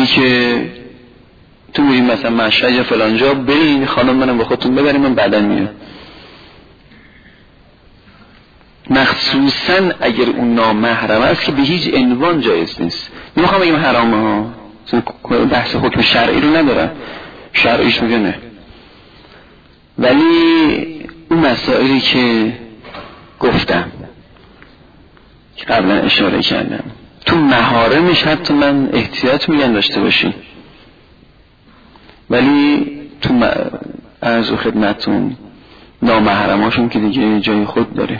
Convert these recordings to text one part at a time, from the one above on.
که تو میریم مثلا مشهد یا فلان جا، برید خانم منم با خودتون ببریم، من بعداً میام. مخصوصاً اگر اون نامحرم است که به هیچ عنوان جایز نیست. نمیخوام بگم حرامه ها، بحث حکم شرعی رو ندارم، شرعیش میگه نه، ولی اون مسائلی که گفتم که قبلا اشاره کردم تو محارمش حتی من احتیاط میگن داشته باشی، ولی تو عرض و خدمتون نامحرماشون که دیگه جای خود داره.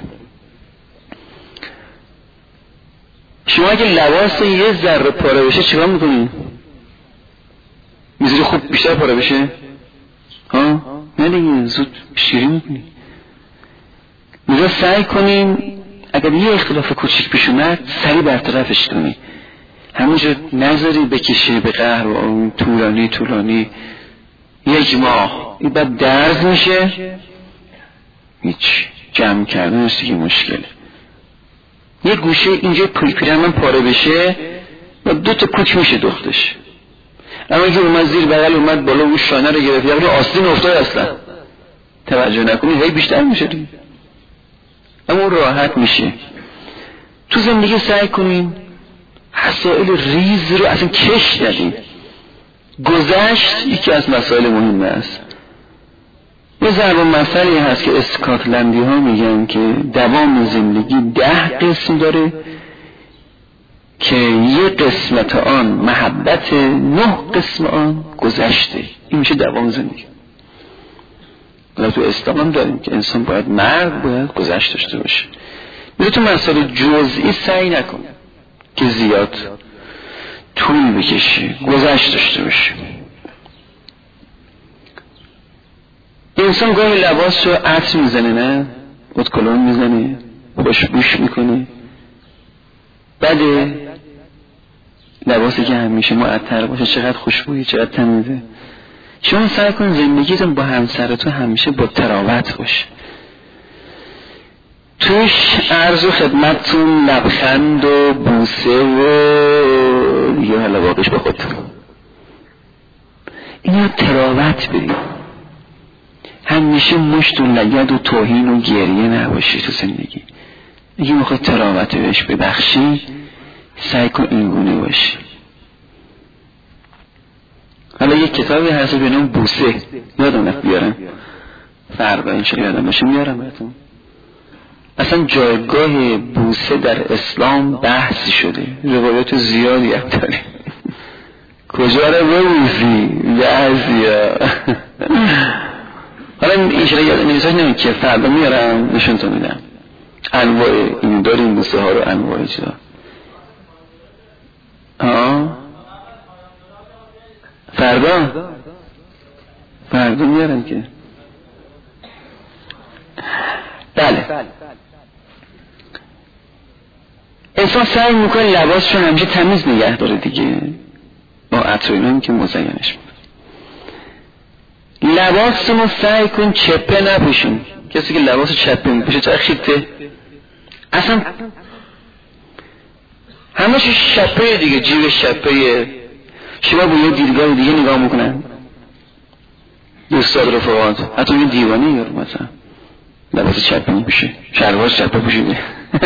شما اگه لباس یه ذره پاره بشه چیکار میکنی؟ میذاری خوب بیشتر پاره بشه؟ ها؟ نه دیگه، زود شیری میکنی. میذاری سعی کنیم اگر یه اختلاف کوچیک پیش اومد سریع برطرفش کنی، همونجا نذاری بکشه به قهر و طولانی یک ماه این بعد درز میشه، هیچ جمع کردنش دیگه مشکله. یه گوشه اینجا پیرن من پاره بشه و 2 تا کوک میشه دختش، اما اگه اومد زیر بغل اومد بالا اون شانه رو گرفت یا آستین افتاد اصلا توجه نکنی هی بیشتر میشه دیگه، اما اون راحت میشه. تو زندگی سعی کنیم مسائل ریز رو اصلا کش ندیم. گذشت یکی از مسائل مهم است. یه ضرب المثلی هست که اسکاتلندی ها میگن که دوام زندگی 10 قسم داره که یه قسمت آن محبت، 9 قسم آن گذشته. این میشه دوام زندگی. و تو اسلام هم داریم که انسان باید مرگ باید گذشت داشته باشه. میره تو مسائل جزئی سعی نکن که زیاد طول بکشه، گذشت داشته باشه. انسان گاهی لباس رو عطر میزنه، نه ادکلون میزنه، خوشبوش میکنه، بعد لباسی که همیشه معطر باشه چقدر خوشبویی، چقدر تمیزه. شما سعی کن زندگیتون با همسرتون همیشه با تراوت باشه، توش عرض و خدمتتون لبخند و بوسه و یا حالا واقعش با خودتون اینا تراوت برید. همیشه مشت و لگد و توهین و گریه نباشی تو زندگی. اگه میخوای تراوت بهش ببخشی سعی کن اینگونه باشی. حالا یک کتابی هست به نام بوسه، یادم رفت بیارم، فردا انشاءالله یادم باشه میارم براتون. اصلا جایگاه بوسه در اسلام بحث شده، روایات زیادی هم داره. کجا رو ببوسی بعضیا. حالا انشاءالله یادم نمیساش نمیم که فردا میارم نشونتون میدم انواع این داریم بوسه ها رو، انواع چیزا. فردا میارم که بله. انسان سعی میکنه لباسشون همیشه تمیز نگه داره دیگه، با عطر اینایی که مزینش میکنه. لباسمون سعی کن چپه نپوشیم. کسی که لباس چپه میپوشه چرا خیته، اصلا همش شپه دیگه، جیب شپه. شما با یه دیدگاه دیگه نگاه میکنن دوستاد رفقات، حتی یه دیوانه یارو مثلا لباس چپه میپوشه، شلوار چپه پوشیده.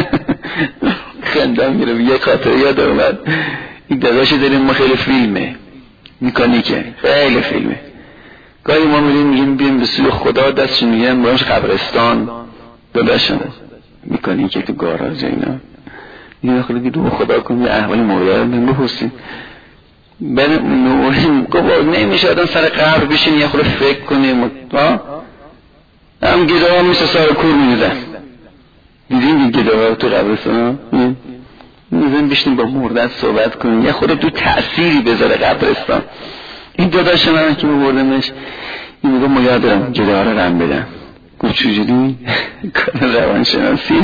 خندم میره. یه خاطره یاد اومد، این داداشی داریم ما خیلی فیلمه میکانیکه، خیلی فیلمه. گاهی ما میگیم بیم به سوی خدا، دستش میگن برامش قبرستان، داداشم میکانیکه تو گاراژ اینا. یه خیلی دو خدا کن یه احوال مرده رو بهم بپرسیم. بعد گفت نمیشه آدم سر قبر بشین یه خورده فکر کنیم. هم گیده ها میشه سار کور میدن، دیدیم گیده ها تو قبرستان میزن بشنیم با مردت صحبت کنیم، یه خورده تو تأثیری بذاره قبرستان. این داداش من که بردمش این میگه ما یاد دارم گیده ها رو رم بدم. گفت چجوری؟ کار روانشناسی.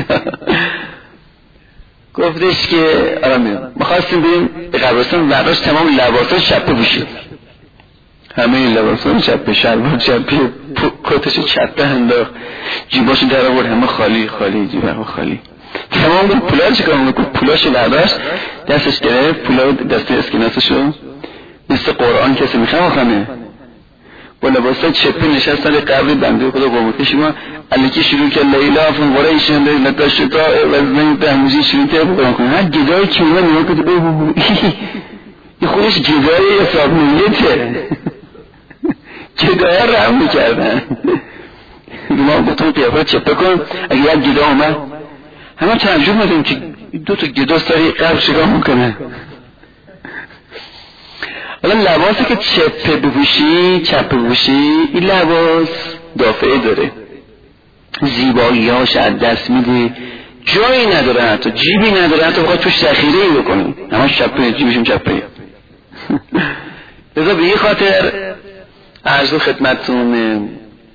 گفتش که آرام میدم ما خواستیم بریم به قبرستان، وراش تمام لباسا چپه بوشید، همه این لباسا چپه، شلوار چپه، کتش چپه انداخت، جیباشو در آورد همه خالی خالی، جیبا خالی. تمام پولا چیکار میکنه؟ پولاشو برداشت دستش گرفت، پولا دست اسکناسشو مثل قرآن کسی میخواه خانه با لباسای چپه نشستن قبل بنده خدا قومتش ما علیکی شروع که لیلا فن قریشن لیلا داشتا و زنی تموزی شروع که بقرآن کنه هر گدای که اونا نیا کده این خودش گدای حساب نیته گدای رحم میکردن ما گفتم قیافت چپه کن اگه یک گدا آمد همه ترجمه میدیم که دو تا گدا سری قبل شگاه میکنه حالا لباسی که چپه بپوشی چپه بپوشی این لباس دافعه داره زیبایی‌هاش از دست میده جایی نداره حتی جیبی نداره حتی بخواد توش ذخیره‌ای بکنی همش چپه جیبشم چپه لذا به این خاطر عرض خدمتتون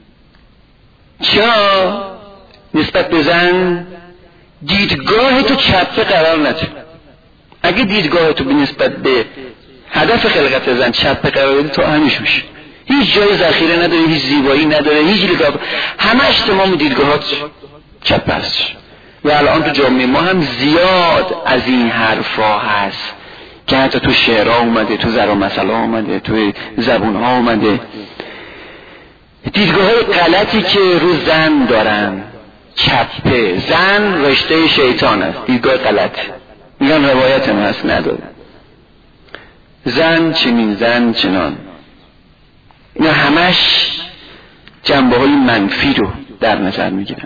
چرا نسبت به زن دیدگاه تو چپه قرار نده اگه دیدگاه تو به نسبت به هدف خلقت زن چپه قرار بده تو همیش میشه هیچ جای ذخیره نداره هیچ زیبایی نداره هیچ لطافت همش تمام دیدگاهات چپه است و الان تو جامعه ما هم زیاد از این حرفا هست که حتی تو شعرها اومده تو ضرب مثلا اومده تو زبونها اومده دیدگاه های غلطی که رو زن دارن چپه زن رشته شیطان است دیدگاه غلط میگن روایت هم هست نداره زن چنین زن چنان اینا همش جنبه های منفی رو در نظر میگیرن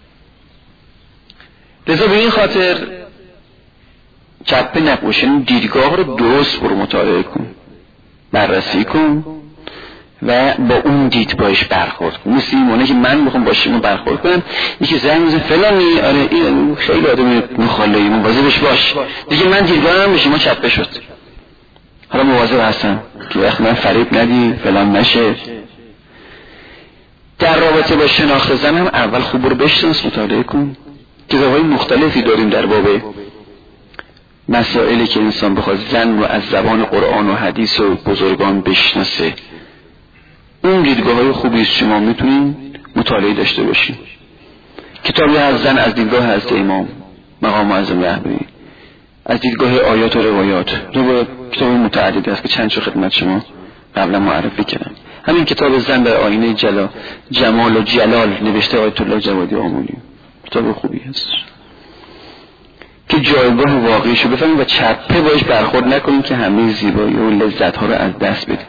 لذا به این خاطر چپه نپوشن دیدگاه رو درست برو مطالعه کن بررسی کن و با اون دیدگاهش برخورد کن مثل این مونه که من بخوام با شما برخورد کنم یکی زن میزه فلانی آره این خیلی آدم مخالهی مواظبش باش دیگه من دیدگاهم به شما چپه شد حالا مواظب هستم که وقت من فریب ندی فلان نشه در رابطه با شناخت زن هم اول خوب برو بشناس مطالعه کن کتاب‌های مختلفی داریم در باب مسائلی که انسان بخواد زن رو از زبان قرآن و حدیث و بزرگان بشناسه اون دیدگاه‌های خوبی است شما میتونین مطالعه داشته باشین کتابی از زن از دیدگاه حضرت امام مقام معظم رهبری از دیدگاه آیات و روایات دو کتاب متعدد است که چند تا خدمت شما قبلا معرفی کردم همین کتاب زن در آینه جمال و جلال نوشته آیت الله جوادی آملی کتاب خوبی است که جایگاه واقعیشو بفهمید و چپه باش برخورد نکنید که همه زیبایی و لذت ها رو از دست بدید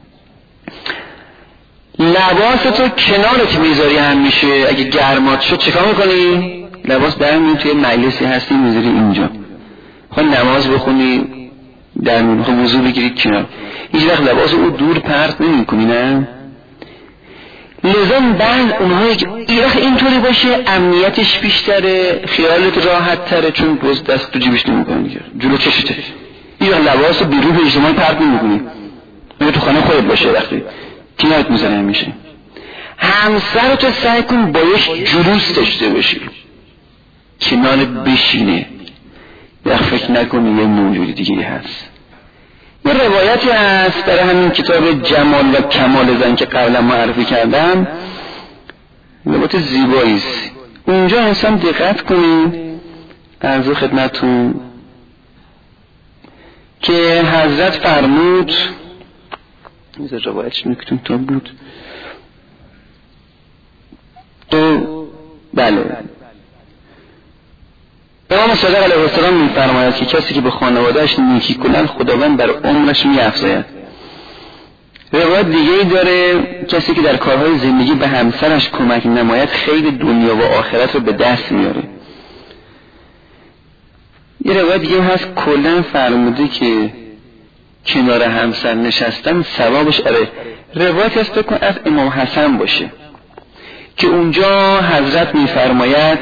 لباس تو کنارت میذاری همیشه اگه گرمات شد چیکار میکنی؟ لباس برمی‌داری توی مجلسی هستی میذاری اینجا خواهی نماز بخونی در میخواه وضو بگیری کنار هیچ وقت لباس او دور پرت نمی کنی نه لذا بعد اونهایی که اینطوری باشه امنیتش بیشتره خیالت راحت تره چون باز دست تو جیبش نمی کنی جلو چشته این لباس بیرون به اجتماعی پرت نمی کنی اگه تو خانه خودت باشه وقتی کنارت میزنه میشه همسر تو سعی کن بایش جلوس داشته باشی کنار بشینه یا فکر نکنی یه موجودی دیگه هست یه روایتی هست در همین کتاب جمال و کمال زن که قبلا معرفی کردم روایت زیبایی است اونجا انسان دقت کنید عرض خدمتتون که حضرت فرمود این روایتش نکتون تا بود بله امام صادق علیه السلام می‌فرماید که کسی که به خانواده‌اش نیکی کنند خداوند بر عمرش می‌افزاید. روایت دیگه‌ای داره کسی که در کارهای زندگی به همسرش کمک نماید خیر دنیا و آخرت رو به دست میاره. یه روایت دیگه هست کلاً فرموده که کنار همسر نشستن ثوابش روایت هست بکن از امام حسن باشه که اونجا حضرت می‌فرماید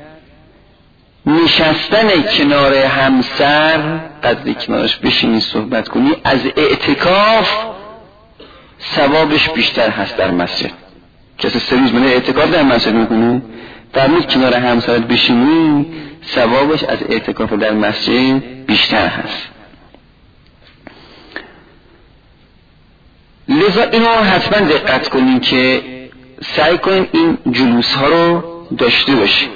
نشستن کنار همسر قدری کنارش بشینی صحبت کنی از اعتکاف ثوابش بیشتر هست در مسجد. کسی 3 روز منه اعتکاف در مسجد میکنه فرمود کنار همسرت بشینی ثوابش از اعتکاف در مسجد بیشتر هست. لذا اینو حتما دقت کنین که سعی کنین این جلوس ها رو داشته باشین.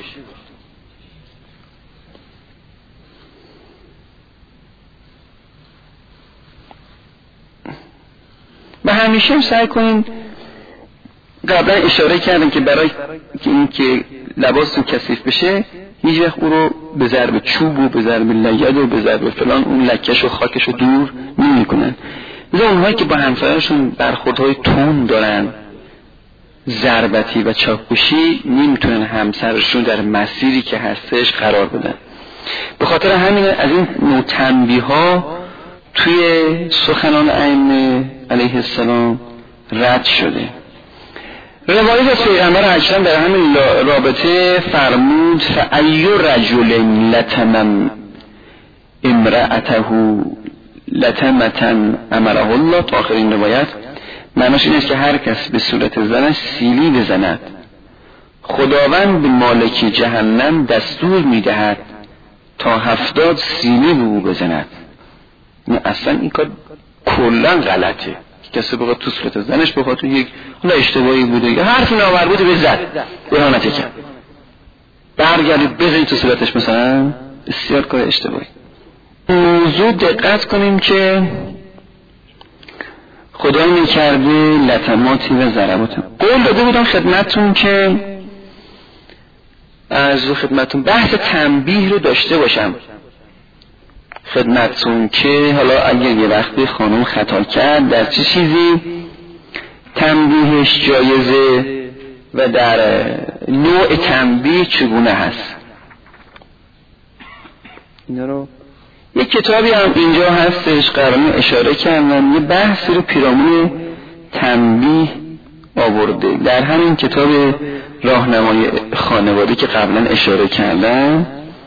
و همیشه هم سعی کنین، قبلا اشاره کردم که برای اینکه لباستون کثیف بشه هیچ وقت او رو به ضرب چوب و به ضرب لگد و به ضرب فلان اون لکش و خاکش رو دور نمی‌کنن. مثلا اونهایی که با همسایه‌شون برخوردهای تند دارن، ضربتی و چاپوشی، نمیتونن همسرشون در مسیری که هستش قرار بدن. به خاطر همین از این نوع تنبیه‌ها توی سخنان ائمه علیه السلام رد شده. روایت از پیغمبر اکرم در همین رابطه فرمود فأی رجل لتمم امرأته لتمتن امره الله، تا آخر این روایت. معناش این است که هر کس به صورت زنش سیلی بزند خداوند به مالک جهنم دستور میدهد تا 70 سیلی به او بزند. اصلا این کار کلا غلطه. کسی بخواد تو صورت زنش بخواد تو یک حالا اشتباهی بوده یا حرف نامربوطی بوده بزد، اهانت کرد، برگردید بزنید تو صورتش، مثلا بسیار کار اشتباهی. موضوع دقت کنیم که خدا میکرده لطماتی و ضرباتی. قول داده بودم خدمتون که از خدمتون بحث تنبیه رو داشته باشم خدمتون که حالا اگر یه وقتی خانم خطا کرد در چه چیزی تنبیهش جایزه و در نوع تنبیه چگونه هست. اینا رو یک کتابی هم اینجا هستش قرآن اشاره کردن، یه بحثی رو پیرامون تنبیه آورده در همین کتاب راهنمای خانواده که قبلا اشاره کردن.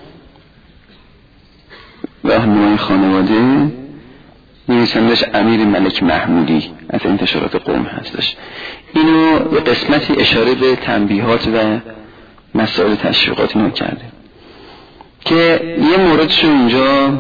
راهنمای خانواده نویسندش امیر ملک محمودی از انتشارات قم هستش. اینو به قسمتی اشاره به تنبیهات و مسائل تشویقات اینو کرده که یه موردشو اینجا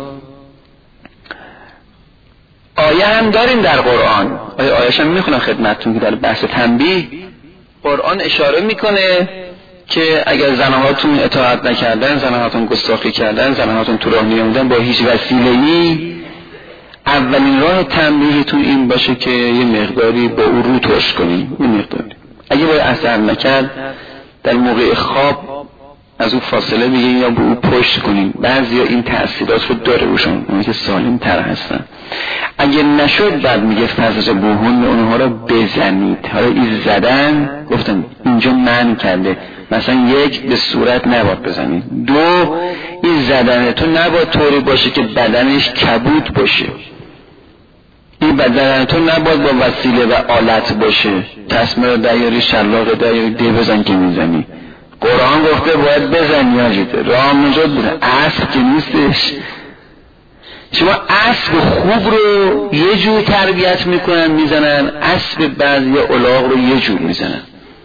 آیه هم داریم در قرآن. آیه‌اش هم میخونم خدمتتون که در بحث تنبیه قرآن اشاره میکنه که اگر زنهاتون اطاعت نکردن، زنهاتون گستاخی کردن، زنهاتون تو راه نیامدن با هیچ وسیله‌ای، اولین راه تنبیهتون این باشه که یه مقداری با او رو ترش کنین. این مقداری اگه باید اثر نکرد در موقع خواب از او فاصله بگیرین یا به او پشت کنین. بعضیا این تأثیرات رو داره روشون، اونی که سالم تر هستن. اگه نشد بعد میگه فضربوهن، اونها رو بزنید. حالا این زدن گفتم اینجا منع کرده، مثلا یک به صورت نباید بزنید، دو این زدن تو نباید طوری باشه که بدنش کبود باشه، این بدن تو نباید با وسیله و آلت باشه، تسمه دیاری شلاق دیاری دی بزن که میزنی. قرآن گفته باید بزنی آجیده راه نجات بودن، اسب که نیستش. شما اسب خوب رو یه جور تربیت میکنن میزنن، اسب بعضی الاغ رو یه جور میزنن.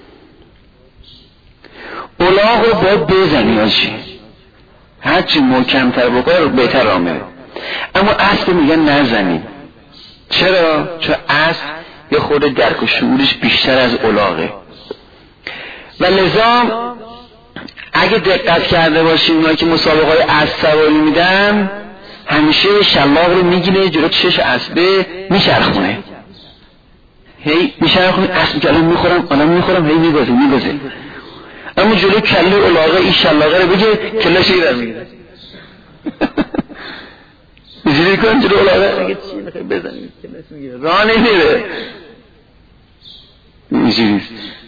الاغ رو باید بزنی آجی، هرچی محکم‌تر بکنه رو بهتر راه میره. اما اسب میگن نزنی. چرا؟ چون اسب یه خورده درک و شعورش بیشتر از الاغه و لذا اگه دقت کرده باشیم اونایی که مسابقه‌های اسب سواری میدن همیشه شلاق رو میگیره جلو چش اسبه میچرخونه، هی میچرخونه، اسب که الان میخورم هی میگازه. اما جلو کله الاغه این شلاقه رو بگه کله‌ش رو میگیره. اینجوری کن جلو الاغه میگه چی میخوای بزنی کله‌ش میگیره، راه نمیره. اینجوری.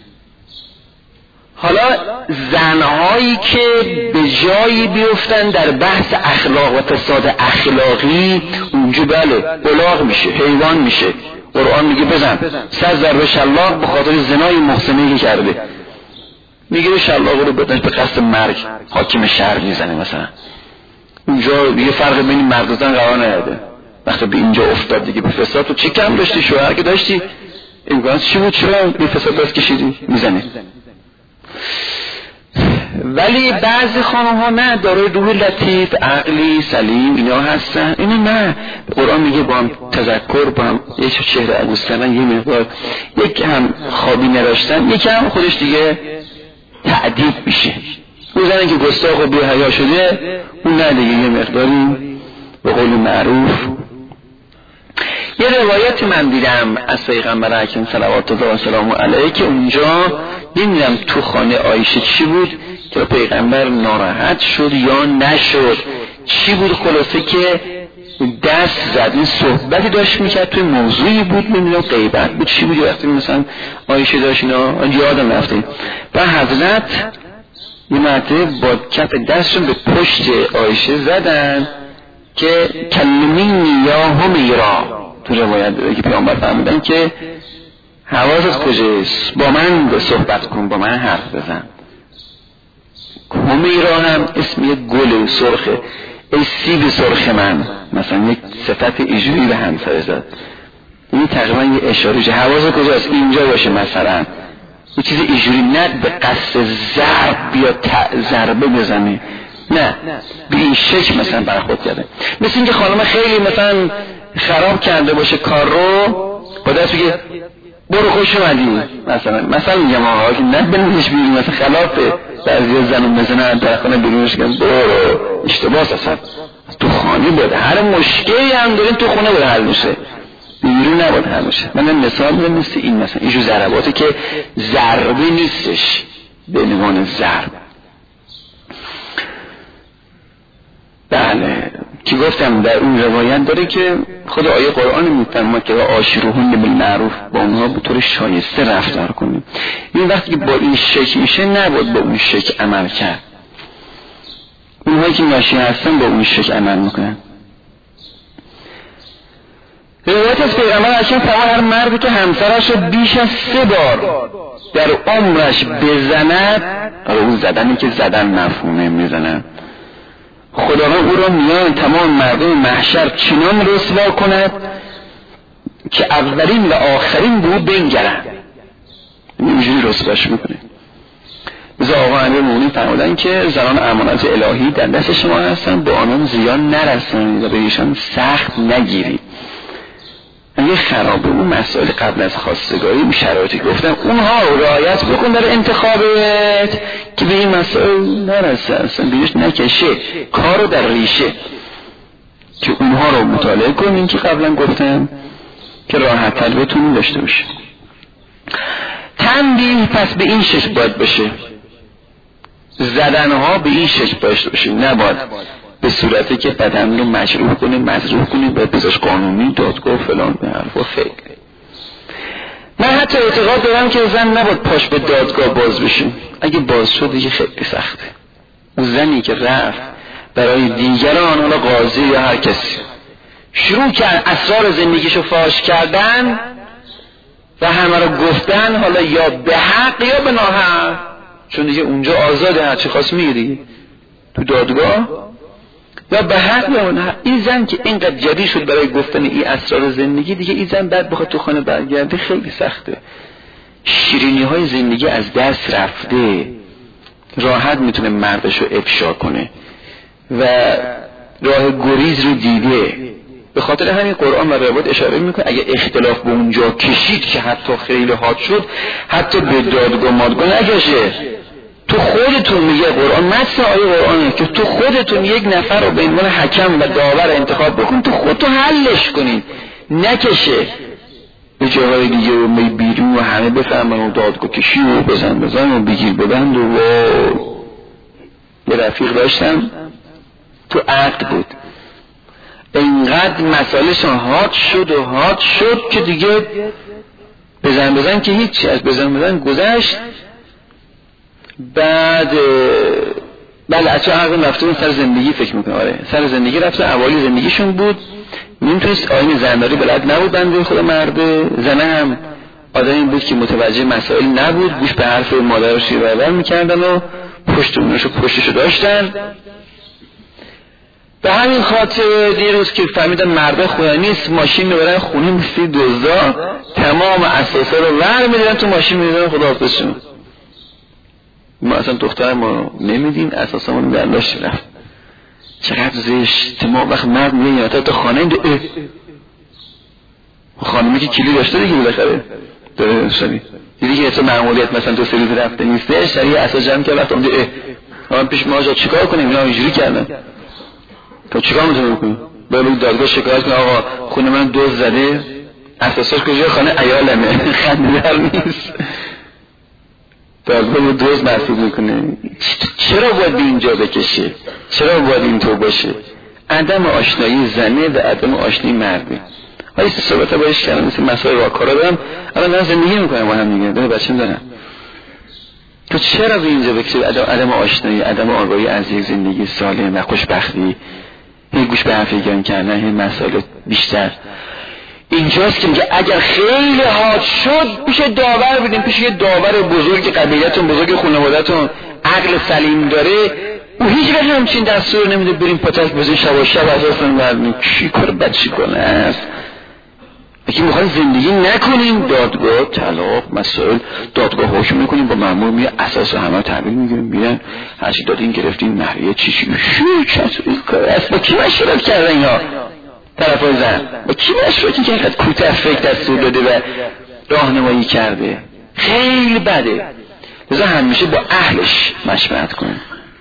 حالا زنهایی که به جایی بیفتن در بحث اخلاق و فساد اخلاقی اونجا بله الاغ میشه، حیوان میشه. قرآن میگه بزن 100 ضربه شلاق به خاطر زنای محسنی که کرده، میگه شلاق رو بدنش به قصد مرگ حاکم شهر میزنه. مثلا اونجا یه فرق بین مرد و زن قرار نداره. وقتی به اینجا افتاد دیگه به فساد تو چی کم داشتی؟ شوهر که داشتی امکانات چی بود؟ چرا به فساد دست کشیدی؟ میزنه. ولی بعضی خانم ها نه، دارای روح لطیف، عقلی سلیم اینا هستن، اینا نه. قرآن میگه با هم تذکر، با هم یک چهره عبوستن، یه مقدار یک هم خوابی نداشتن، یک هم خودش دیگه تعدیب میشه. اون زنی که گستاخ و بی‌حیا شده اون نه دیگه یه مقداری به قول معروف یه روایتی من دیدم از پیغمبر اکرم صلوات الله و سلام علیه که اونجا نمیدونم تو خانه عایشه چی بود که پیغمبر ناراحت شد یا نشد، چی بود، خلاصه که دست زد، این صحبتی داشت میکرد توی موضوعی بود، نمیدونم غیبت بود چی بود، وقتی مثلا عایشه داشت اینا یادم رفته و حضرت یه مرتبه با کف دستشون به پشت عایشه زدن که کلمینی یا همیرا، تو روایت داره که پیامبر فرمودن که حواست کجاست، با من صحبت کن، با من حرف بزن. همیرا هم اسم یک گل سرخه، ای سیب سرخ من، مثلا یک صفت ایجوری به همسر زد. این تقریبا یه اشاره که حواست کجاست، اینجا باشه مثلا، یه چیز ایجوری، نه به قصد ضرب یا ضربه بزنه، نه به این شکل مثلا برخورد کرده. مثل اینکه خانم خیلی مثلا خراب کرده باشه کار رو، با دست بگه برو خوش اومدی، مثلا میگم آقا که نه بنویش بیرون، مثلا خلافه بعضی زنون بزنن در خانه بیرونش کن برو، اشتباه اصلا تو خانه بود، هر مشکلی هم دارین تو خونه بود حل میشه، بیرون نبود حل میشه. من مثال میدم مثل این، مثلا اینجور ضرباتی که ضربه نیستش به عنوان ضرب. بله که گفتم در اون روایت داره که خود آیه قرآن میفرماید که عاشروهن بالمعروف، با اونها به طور شایسته رفتار کنیم. این وقتی که با این شکل میشه نباید با اون شکل عمل کرد. اونهایی که ناشی هستن با اون شکل عمل میکنن. روایت از پیغمبر اکرم فرمود هر مردی که همسرش رو بیش از 3 بار در عمرش بزند، اون زدنی که زدن مفهومه میزنن، خداوند او را میان تمام مردم محشر چنان رسوا کند که اولین و آخرین به او بنگرند. اینجوری رسواش میکنه. مثل آقا امیرالمومنین فرمودن که زنان امانت الهی در دست شما هستن، به آنان زیان نرسانید و به ایشان سخت نگیرید. اگه خرابه اون مسائل قبل از خواستگاری اون شرایطی گفتم اونها رو رعایت بکن در انتخابت که به این مسائل نرسه، اصلا بیش نکشه کارو در ریشه، که اونها رو مطالعه کنین که قبلا گفتم که راحت تر بتونین داشته باشه. تنبیه پس به این شکل باید بشه، زدنها به این شکل باید بشه، نباید به صورتی که بدن رو مجروح کنی باید بذاش قانونی دادگاه فلان به حرف و فکر. من حتی اعتقاد دارم که زن نباید پاش به دادگاه باز بشه، اگه باز شد دیگه خیلی سخته. اون زنی که رفت برای دیگران، حالا قاضی یا هر کسی، شروع کرد اسرار زندگیشو فاش کردن و همه رو گفتن، حالا یا به حق یا به ناحق، چون دیگه اونجا آزاده هرچی خواست میگه دیگه تو دادگاه، یا به حق یا نه. این زن که اینقدر جدی شد برای گفتن این اسرار زندگی، دیگه این زن بعد بخواد تو خانه برگرده خیلی سخته. شیرینی های زندگی از دست رفته، راحت میتونه مردش رو افشا کنه و راه گریز رو دیده. به خاطر همین قرآن و روایت اشاره میکنه اگه اختلاف به اونجا کشید که حتی خیلی حاد شد، حتی به دادگاه مادگاه نکشه. تو خودتون، میگه قرآن، متن آیه قرآنه که تو خودتون یک نفر رو به عنوان حکم و داور انتخاب بکن، تو خودتون حلش کنین، نکشه به جاهای دیگه و بیرون و همه بفهمن و دادگاه کشی و بزن و بگیر ببند. و یه رفیق داشتم تو عقد بود، اینقدر مسائلشون حاد شد که دیگه بزن که هیچی، از بزن گذشت. بعد بله اصلا عقل رفته بود سر زندگی، فکر میکنه آره سر زندگی رفته، اولی زندگیشون بود، نمیتونست آیین زنداری بلد نبود بنده خود مرده، زنه هم آدمی بود که متوجه مسائل نبود، گوش به حرف مادرش رو میکردن و پشتشو داشتن. به همین خاطر دیروز که فهمیدن مرده خونه نیست، ماشین میبرن خونه مثل دزدا، تمام اساسا رو ور میدن تو ماشین میدن خداحافظشون. ما اصلا دختر ما نمیدیم، اساسا ما برداشت رفت. چقدر زشت. ما وقت مرد میگه تا خانه خانمی که کلی داشته دیگه بالاخره داره شدی دیدی که اصلا معمولیت مثلا تو سریز رفته نیسته، شریع اساس جمع کرد رفت اونجا من پیش ما جا چیکار کنیم، اینا اینجوری کردن. تو چیکار میتونی بکنی؟ برای دادگاه شکایت کنی آقا خونه من دزد زده، اساسش کجا؟ خانه عیالمه. خنده‌دار نیست. دادگاه دوز محسوب میکنه. چرا باید به اینجا بکشه؟ چرا باید اینطور باشه؟ عدم آشنایی زنه و عدم آشنایی مرده. های صحبت باش کردم مثل مسائل راهکارا دارم، الان دارم زندگی میکنم با هم دیگه، داره بچه‌م دارم. تو چرا به اینجا بکشه؟ عدم آشنایی، عدم آگاهی از یک زندگی سالم و خوشبختی، هی گوش به حرف دیگران کردن، هی مسائل بیشتر. اینجاست که میگه اگر خیلی حاد شد پیش داور بدیم، پیش یه داور بزرگ قبیلتون، بزرگ خانواده‌تون، عقل سلیم داره، او هیچ وقت همچین دستور نمیده بریم پاتک بزنیم شب و شب ازشون بردیم. کی کار بچی کنه است؟ اگه میخوایم زندگی نکنیم، دادگاه طلاق مسائل، دادگاه حکم میکنیم، با مأمور میگه اساس همه تحویل میگیریم، میگن هرچی دادین گرفتین، نهریه چی کار است؟ با کی مشورت کردن اینا؟ طرفای زن با کی مشورت که اینقدر کوتاه فکر دستور داده و راهنمایی کرده؟ خیلی بده. لذا همیشه با اهلش مشورت کنیم.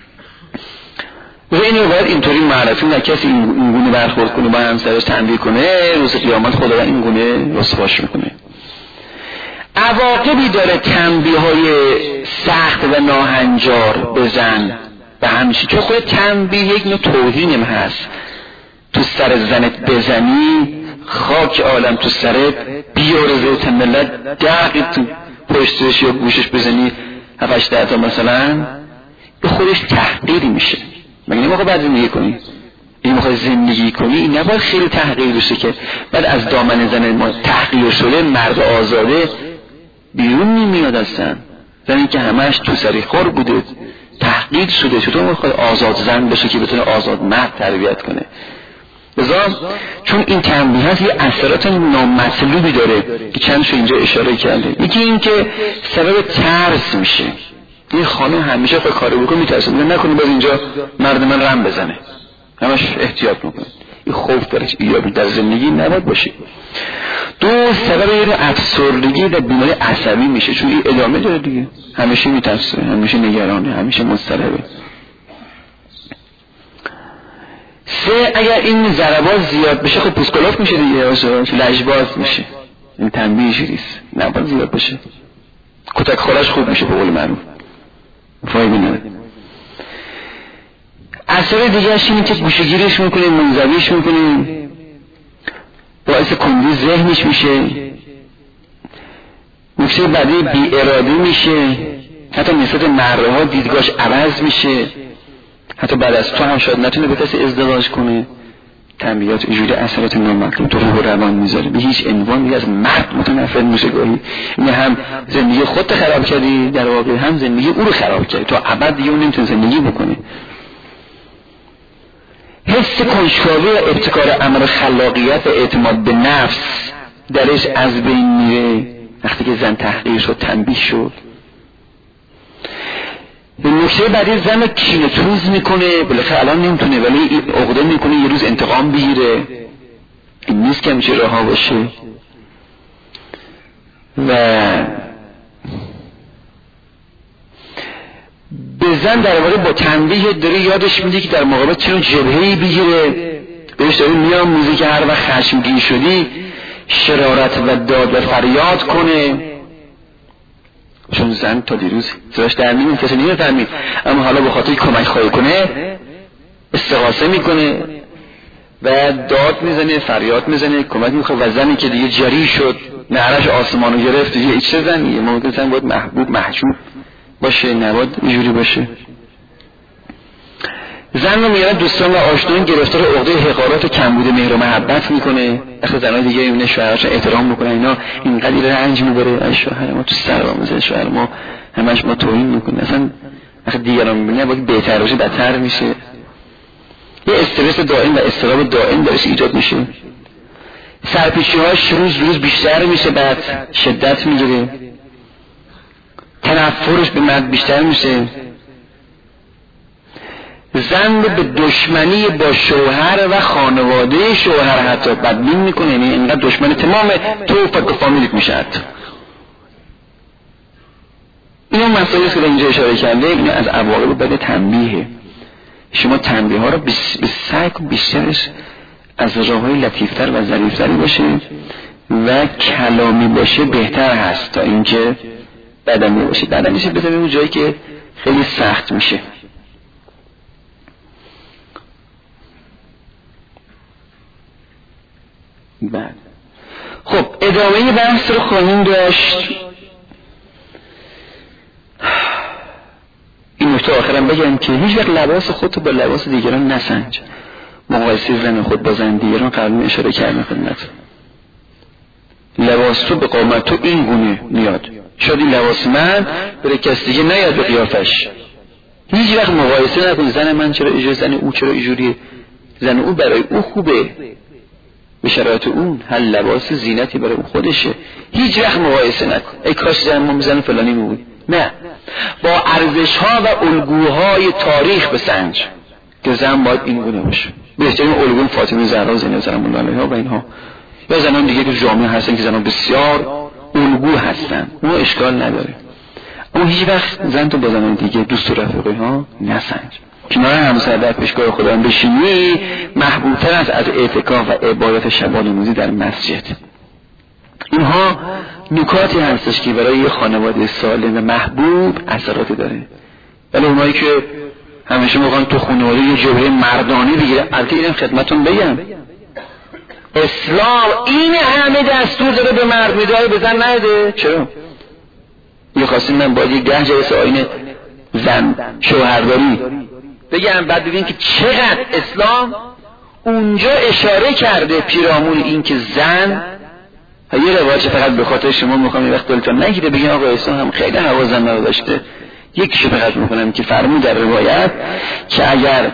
و اینو باید اینطوری معرفی نه کسی این گونه برخورد کنه با همسرش تنبیه کنه، روز قیامت خداوند این گونه رسواش میکنه. عواقبی داره تنبیه های سخت و ناهنجار بزن و همیشه، چون خود تنبیه یک نوع توهینم هست. تو سر زنت بزنی خاک عالم تو سرت بیارزه تا ملت دقیق تو پشتش یا گوشش بزنی 7-8 تا مثلا، به خودش تحقیری میشه. مگه نمیخوای بعد زندگی کنی؟ این میخوای زندگی کنی، این نباید خیلی تحقیر بشه که بعد از دامن زن ما تحقیر شده مرد آزاده بیرون نمیاد هستن. زنی که همش تو سری خور بوده تحقیر شده، چطور میخوای آزاد زن بشه که بتونه آزاد مرد تربیت کنه؟ چون این تنبیه هست یه اثرات نامطلوبی داره که چندشو اینجا اشاره کرده. یکی این که سبب ترس میشه. این خانم همیشه خواهی کاری بکنه میترسه، میگه نکنه باز اینجا مرد من رم بزنه، همش احتیاط میکنه. این خوف داره ایابی در زندگی نباید باشه. دو، سبب یه افسردگی و بیماری عصبی میشه، چون این ادامه داره دیگه، همیشه میترسه، همیشه نگرانه، همیشه مضطربه. سه، اگر این ضربات زیاد بشه خب پوسکلاف میشه دیگه، لجباز میشه. این تنبیهش نیست، نباید زیاد بشه. کتک خورش خوب میشه به قول معروف، فایده نداره. اثر دیگرش اینه که گوشه‌گیرش میکنه، منزویش میکنه، باعث کندی ذهنش میشه. نکته بعدی بی اراده میشه، حتی نسبت مرها دیدگاهش عوض میشه، حتی بعد از تو هم شاید نتونه به کسی ازدواج کنه. تنبیهات اینجوری اثرات نامطلوب تو روح روان میذاره، به هیچ عنوان دیگه از مرد متنفر میشه گاهی. این هم زندگی خودت خراب کردی در واقع، هم زندگی او رو خراب کردی، تا ابد دیگه اون نمیتونه زندگی بکنه. حس کنجکاوی و ابتکار امر خلاقیت و اعتماد به نفس درش از بین میره وقتی که زن تحقیر شد، تنبیه شد. به نکته بعدی زن کینه توز میکنه، بالاخره الان نمیتونه ولی عقده میکنه یه روز انتقام بگیره. این نیست که همیشه رها باشه. و به زن در واقع با تنبیه داره یادش میده که در مقابل چنون جبهه‌ای بگیره، بهش داره میآموزه که هر وقت خشمگین شدی شرارت و داد و فریاد کنه. چون زن تا دیروز زنش در میون کسی نمیفهمید، اما حالا به خاطر کمک خواهی کنه استغاثه میکنه و داد میزنه، فریاد میزنه، کمک میخواد. و زنی که دیگه جری شد، نعرش آسمانو گرفت، دیگه چه زنیه؟ ممکن زن باید محبوب محجوب باشه، نباید اینجوری باشه. زن رو میگن دوستان و آشنایان گرفتار عقده حقارت و کمبود مهر و محبت میکنه. وقتی زنای دیگه اینا شوهرش احترام میکنه، اینا اینقدر رنج میبره، ای شوهر ما تو سر ما میذاره، شوهر ما همش ما توهین میکنه. اصلا وقتی دیگران میبینه باید بهتر باشه، بدتر میشه. یه استرس دائم و اضطراب دائم درش ایجاد میشه. سرپیچی‌هاش روز بیشتر میشه، بعد شدت میگیره. تنفرش به مرد بیشتر میشه. زن به دشمنی با شوهر و خانواده شوهر حتی بدبین میکنه، یعنی اینقدر دشمن تمام تو و فامیلیت میشه. این هم مسئله است که اینجا اشاره کرده. این از عواقب بد تنبیه. شما تنبیه ها رو به سعی کن بیشترش از راه‌های لطیفتر و ظریفتری باشه و کلامی باشه بهتر هست تا اینکه بدنی باشه. بدنیش بزنیم اون جایی که خیلی سخت میشه. بعد خب ادامه بحث رو خواهیم داشت. این نکته آخرم بگم که هیچ وقت لباس خودتو با لباس دیگران نسنج. مقایسه زن خود با زن دیگران قبلا اشاره کردم خدمتتون. لباس تو به قامت تو این گونه میاد، شاید این لباس من بره کس دیگه نیاد به قیافش. هیچ وقت مقایسه نکن زن من چرا اینجوری، زن او چرا اینجوریه. زن او برای او خوبه، به شرایط اون هر لباس زینتی برای اون خودشه. هیچ وقت مقایسه نکن ای کاش زن ما زن فلانی بود. نه، با ارزش ها و الگوهای تاریخ بسنج که زن باید این گونه باشه. بهترین الگو فاطمه زهرا زینب سلام الله علیها و اینها، یا زنان دیگه که جامعه هستن که زنان بسیار الگو هستن، اون اشکال نداره. اما هیچ وقت زن تو با زنان دیگه دوست و رفیقی ها نسنج. کنار همسر در پیشگاه خداوند بشینی محبوب‌تر است از اعتکاف و عبادت شبانه‌روزی در مسجد. اینها نکاتی هستش که برای خانواده سالم و محبوب اثراتی داره. ولی اونایی که همیشه میخوان تو خانواده یه جبهه مردانه بگیره، البته اینم خدمتتون بگم اسلام این همه دستور داره به مرد میداره به زن نده. چرا؟ یه خواستیم من باید یه 10 جلسه آیین زن شوهرداری بگم، بعد ببین که چقدر اسلام اونجا اشاره کرده پیرامون این که زن یه روایت فقط به خاطر شما میخوام یه وقت دلتون نگیره بگم آقا اسلام هم خیلی حوازن رو داشته. یکیشو فقط میکنم که فرمود در روایت که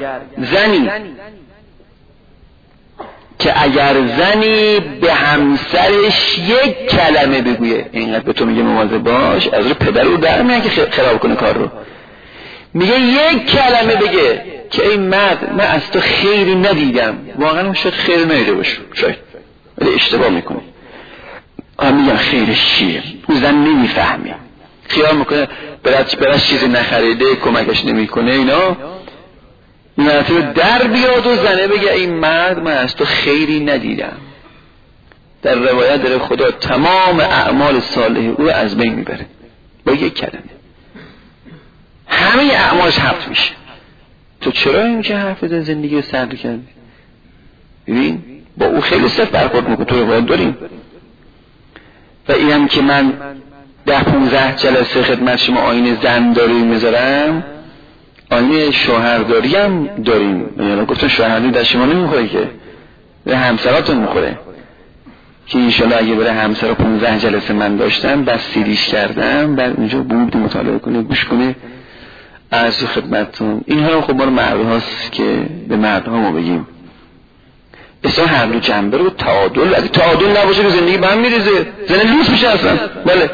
اگر زنی به همسرش یک کلمه بگویه، اینقدر به تو میگه مواظب باش، از رو پدر رو در میان که خراب کنه کار رو. میگه یک کلمه بگه که ای مرد من از تو خیری ندیدم، واقعا شاید خیر ندیده باشه، شاید ولی اشتباه میکنه. میگن خیرش چیه؟ اون زن نمیفهمه، خیال میکنه برش چیزی نخریده، کمکش نمیکنه. اینا مرتبه در بیاد و زنه بگه این مرد من از تو خیری ندیدم. در روایت داره خدا تمام اعمال صالح او از بین میبره با یک کلمه، همه اعمالش حفظ میشه. تو چرا این که حرف زن زندگی رو سرد کردی؟ ببین با او خیلی سخت برخورد میکنه. تو روایت داریم و اینم که من 10-15 جلسه خدمت شما آیین زن داری میذارم، آیین شوهرداری هم داریم. یعنی گفتم شوهرداری در شما نمیخوره که به همسراتون میخوره، که انشالله اگه بره همسر 15 جلسه من داشتم بس سیریش کردم، بعد اونجا بود مطالعه کنه گوش کنه از خدمتتون. اینها رو خب ما مرد هاست که به مرد ها ما بگیم اصلا هر دو جنبه رو تعادل، اگه تعادل نباشه که زندگی به هم میریزه، زن لوس میشه اصلا. بله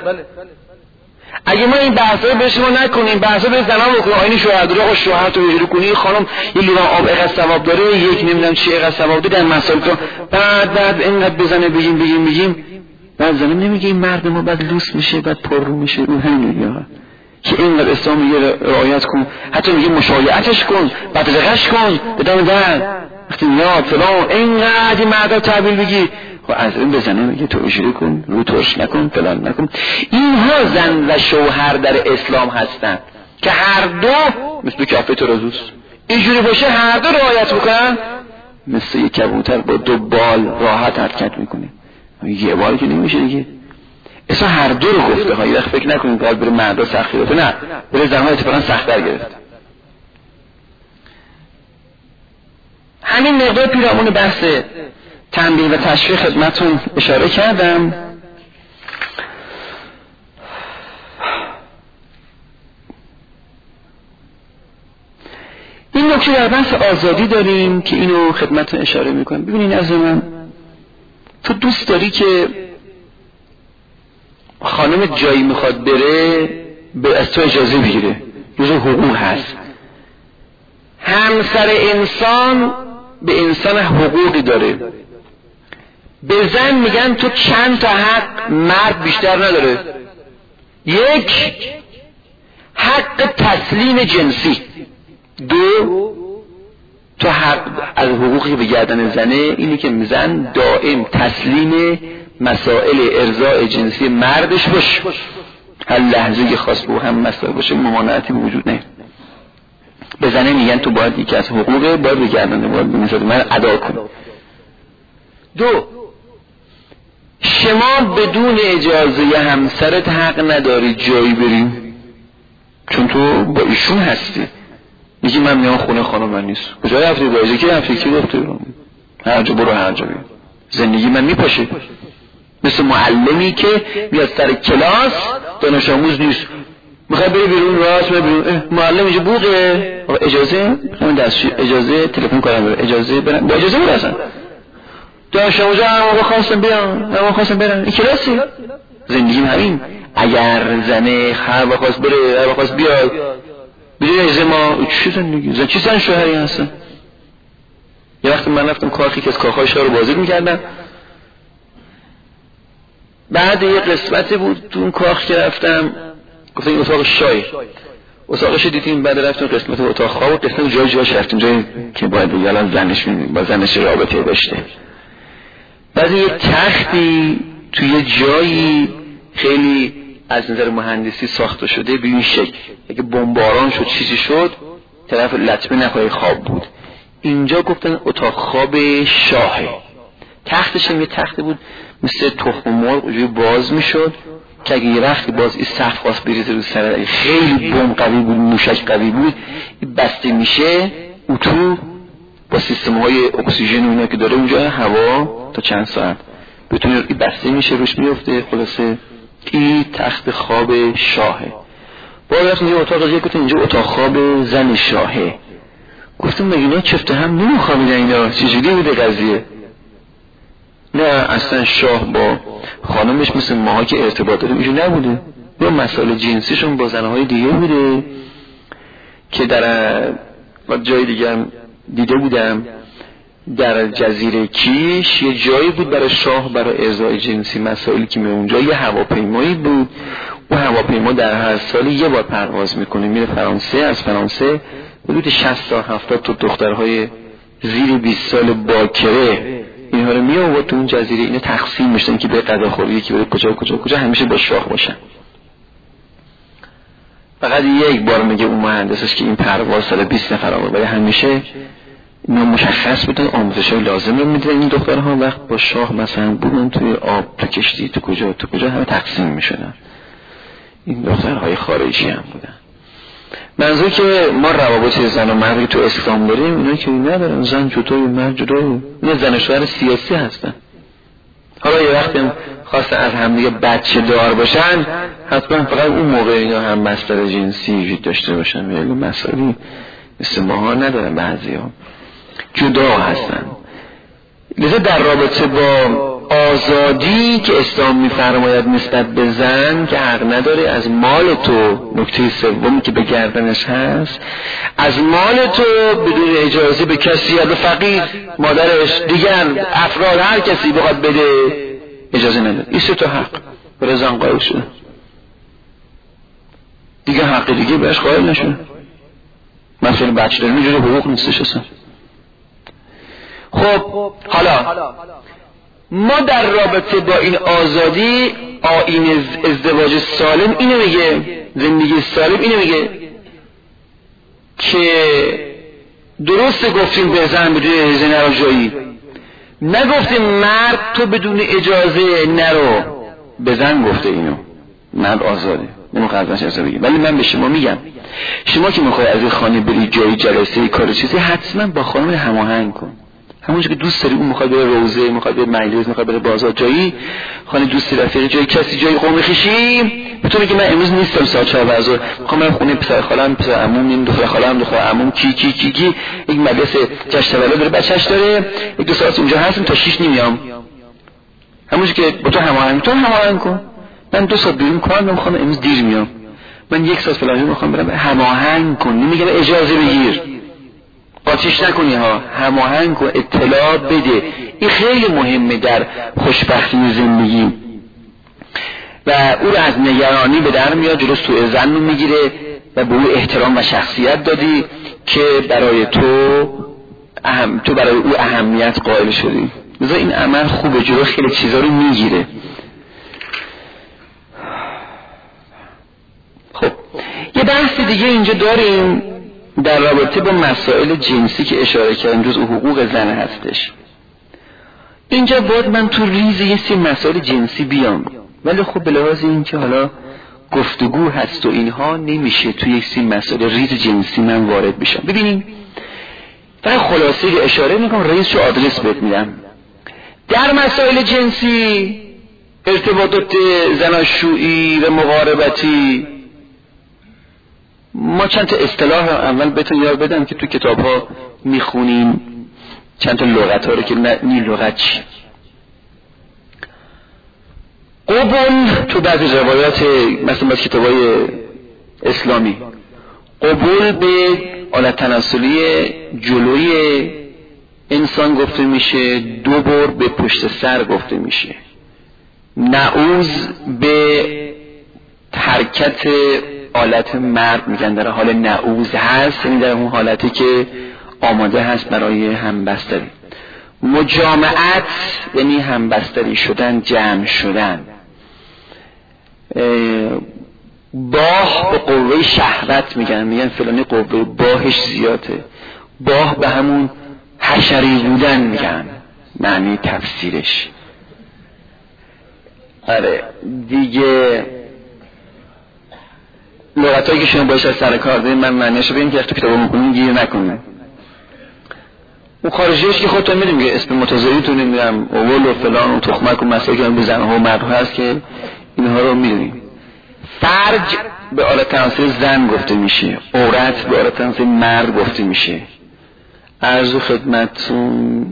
اگه ما این بحثا رو به شما نکنیم، بحثا به زنان بکنیم آیین شوهرداری، آقا شوهر تو اجاره کنی، خانم یه لیوان آب اینقدر ثواب داره، یک نمیدونم چی اینقدر ثواب داره، در مسائل تو بعد اینقدر بزنه بگیم بعد زنم نمیگه این مرد ما بعد لوس میشه، بعد پررو میشه. اون همین میگه که اینقدر اسلام میگه رعایت کن، حتی میگه مشایعتش کن، بدرقش کن، بدم در وقتی میاد فلان اینقدر این مردا تعبیل بگی. خب از این بزنه میگه تو اجاره کن، رو ترش نکن، فلان نکن. اینها زن و شوهر در اسلام هستن که هر دو مثل کافه ترازوست، اینجوری باشه هر دو رعایت میکنن، مثل یک کبوتر با 2 بال راحت حرکت میکنه. یه بال که نمیشه دیگه. اصلا هر دو رو گفته ها. یه وقت فکر نکنید باید بره مردا سخت گرفته، نه بره زنها اتفاقا سخت‌تر گرفت. همین مقدار پیرامون بحث تنبیه و تشویق خدمتون اشاره کردم. این نکته در بحث آزادی داریم که اینو خدمتون اشاره میکنم. ببینین از من تو دوست داری که خانم جایی میخواد بره از تو اجازه بگیره، جزء حقوق هست. همسر انسان به انسان حقوقی داره. به زن میگن تو چند تا حق مرد بیشتر نداره. یک، حق تسلیم جنسی. 2، تو حق از حقوقی به گردن زنه اینی که زن دائم تسلیم مسائل ارضاء جنسی مردش باشه، هر لحظه که خواست به هم مسائل باشه ممانعتی وجود نه. به زنه میگن تو باید یکی از حقوقه باید بگردنه، باید بنظر من ادا کن. دو، شما بدون اجازه همسرت حق نداری جایی بریم، چون تو با ایشون هستی. میگی من میام خونه خانم من نیست، کجای رفتی؟ بایزه که رفتی کی گفته؟ هر جا برو هر جا بیم. زندگی من میپاشه. مثل معلمی که میاد سر کلاس دانش آموز نیست، میخواد بری بیرون، راست بری بیرون، معلم اینجا بوقه اجازه همون دستشوی، اجازه تلفن کنم برم، اجازه برم، با اجازه برسن دانش آموز هم خواستم بیان، هم خواستم برن. این کلاسی زندگی همین. اگر زنه هر وقت بره هر وقت بیاد بدون اجازه ما چی زندگی؟ زن چی زن شوهری هستن؟ یه وقت من رفتم کارخی که از کارخای شهر رو بازدید میکردم، بعد یه قسمتی بود تو اون کاخ که رفتم گفتم این اتاق شای، اتاقش دیدیم، بعد رفتیم قسمت اتاق خواب، قسمت جای رفتیم جایی که باید یالان زنش با زنش رابطه داشته. بعد یه تختی توی یه جایی خیلی از نظر مهندسی ساخته شده به این شکل، اگه بمباران شد چیزی شد طرف لطمه نخواهی خواب بود. اینجا گفتن اتاق خواب شاهه. تختش هم یه تختی بود مثل تخم مرغ اونجوری باز میشد که اگه یه وقتی باز این سقف خواست بریزه رو سر، خیلی بم قوی بود، موشک قوی بود، بسته میشه اتو با سیستم های اکسیژن و اینا که داره اونجا هوا تا چند ساعت بتونه این بسته میشه روش میفته. خلاصه این تخت خواب شاهه. باید رفتیم یه اتاق دیگه گفتن اینجا اتاق خواب زن شاهه. گفتم مگه اینا چفت هم نمیخوابیدن اینا؟ چجوری بوده قضیه؟ نه اصلا شاه با خانمش مثل ماها که ارتباط داریم اینجور نبوده، یا مسائل جنسیشون با زنهای دیگه بوده که در جای دیگه دیده بودم. در جزیره کیش یه جایی بود برای شاه برای ارضای جنسی مسائلی که اونجا یه هواپیمایی بود، اون هواپیما در هر سالی یه بار پرواز میکنه میره فرانسه، از فرانسه حدود 60 تا 70 تا دخترهای زیر 20 سال باکره اینها رو میآورد تو اون جزیره، اینا تقسیم میشدن که به غذاخوری که به کجا همیشه با شاه باشن. فقط یک بار میگه اون مهندسش که این پرواز سال 20 نفر آورد، ولی همیشه اینا مشخص بودن آموزش‌های لازم رو میدن این دخترها. وقت با شاه مثلا بودن توی آب، تو کشتی، تو کجا همه تقسیم میشدن. این دخترهای خارجی هم بودن. منظور که ما روابط زن و مرد تو اسلام داریم، اینا که ندارن، زن جدای مرد جدای، اینا زن شوهر سیاسی هستن. حالا یه وقتی خواستن از همدیگه بچه دار باشن، حتما فقط اون موقع اینا هم مسئله جنسی وجود داشته باشن، ولی مسئله مثل ماها ندارن، بعضی‌ها جدا هستن. لذا در رابطه با آزادی که اسلام می‌فرماید نسبت به زن که حق نداره از مال تو، نکته سومی که به گردنش هست، از مال تو بدون اجازه به کسی یا به فقیر، مادرش، دیگر افراد، هر کسی بخواد بده اجازه نداره. این سه تا حق برای زن قائل شده، دیگه حق دیگه بهش قائل نشده. مثلا بچه داریم اینجوری حقوق نیستش اصلا. خب حالا ما در رابطه با این آزادی، آیین ازدواج سالم اینو میگه، زندگی سالم اینو میگه که درست گفتیم به زن بدون اجازه نرو جایی، نگفتیم مرد تو بدون اجازه نرو. به زن گفته اینو، مرد آزاده، نمیخواد ازش اجازه بگیر. ولی من به شما میگم شما که میخوای از این خانه بری جایی، جلسه، کار چیزی، حتما با خانم هماهنگ کن. همونجا که دوست داری، اون میخواد بره روزه، میخواد بره مجلس، میخواد بره بازار جایی، خانه دوستی رفیق جایی، کسی جایی قوم خیشی، بتونه که من امروز نیستم ساعت 4 بعد میخوام برم خونه پسر خالم، پسر عموم، این دختر خالم، دختر عموم، کی یک مدرسه جشن تولد داره، بچه‌ش داره، یک دو ساعت اونجا هستم تا 6 نمیام. همونجا که با تو هماهنگ کن. من 2 ساعت بیرون کار دارم، میخوام امروز دیر میام، من 1 ساعت فلان میخوام برم، هماهنگ کن. نمیگم اجازه بگیر، قاطیش نکنی ها، هماهنگ کن، اطلاع بده. این خیلی مهمه در خوشبختی زندگی و او رو از نگرانی به در میاد، جلوس تو زن رو میگیره و به او احترام و شخصیت دادی که برای تو برای او اهمیت قائل شدی. لذا این عمل خوبه، جلو خیلی چیزا رو میگیره. خب یه بحث دیگه اینجا داریم در رابطه با مسائل جنسی که اشاره کردم، جزء حقوق زن هستش. اینجا باید من تو ریز یه سری مسائل جنسی بیام، ولی خب به لحاظ این که حالا گفتگو هست و اینها نمیشه توی یک سری مسائل ریز جنسی من وارد بشم. ببینیم فقط خلاصه اشاره میکنم، رئیس رو آدرس بهت میدم. در مسائل جنسی، ارتباطات زناشویی و مقاربتی، ما چند تا اصطلاح اول بهتون یاد بدم که تو کتاب ها میخونیم، چند تا لغت ها رو که نی لغت چی. قبول تو بعضی روایات مثلا باز کتاب های اسلامی، قبول به آلت تناسلی جلوی انسان گفته میشه، دوبار به پشت سر گفته میشه. نعوذ به حرکت آلت مرد میگن، در حال نعوذ هست، یعنی در اون حالتی که آماده هست برای همبستری. مجامعت یعنی همبستری شدن، جمع شدن. باه به قوه شهوت میگن فلانی قوه باهش زیاده. باه به همون حشری بودن میگن، معنی تفسیرش. آره دیگه لغتایی که شما باشه سر کار دارین من معنیشو بگم که تو کتابو میکنین گیر نکنه. اون خارجیش که خودتون میدونم که اسم متضادیتون نمیدونم اول و فلان و تخمک و مسائلی که به زنها و مردها هست که اینها رو میدونیم. فرج به آلت تناسلی زن گفته میشه، عورت به آلت تناسلی مرد گفته میشه. عرض خدمتتون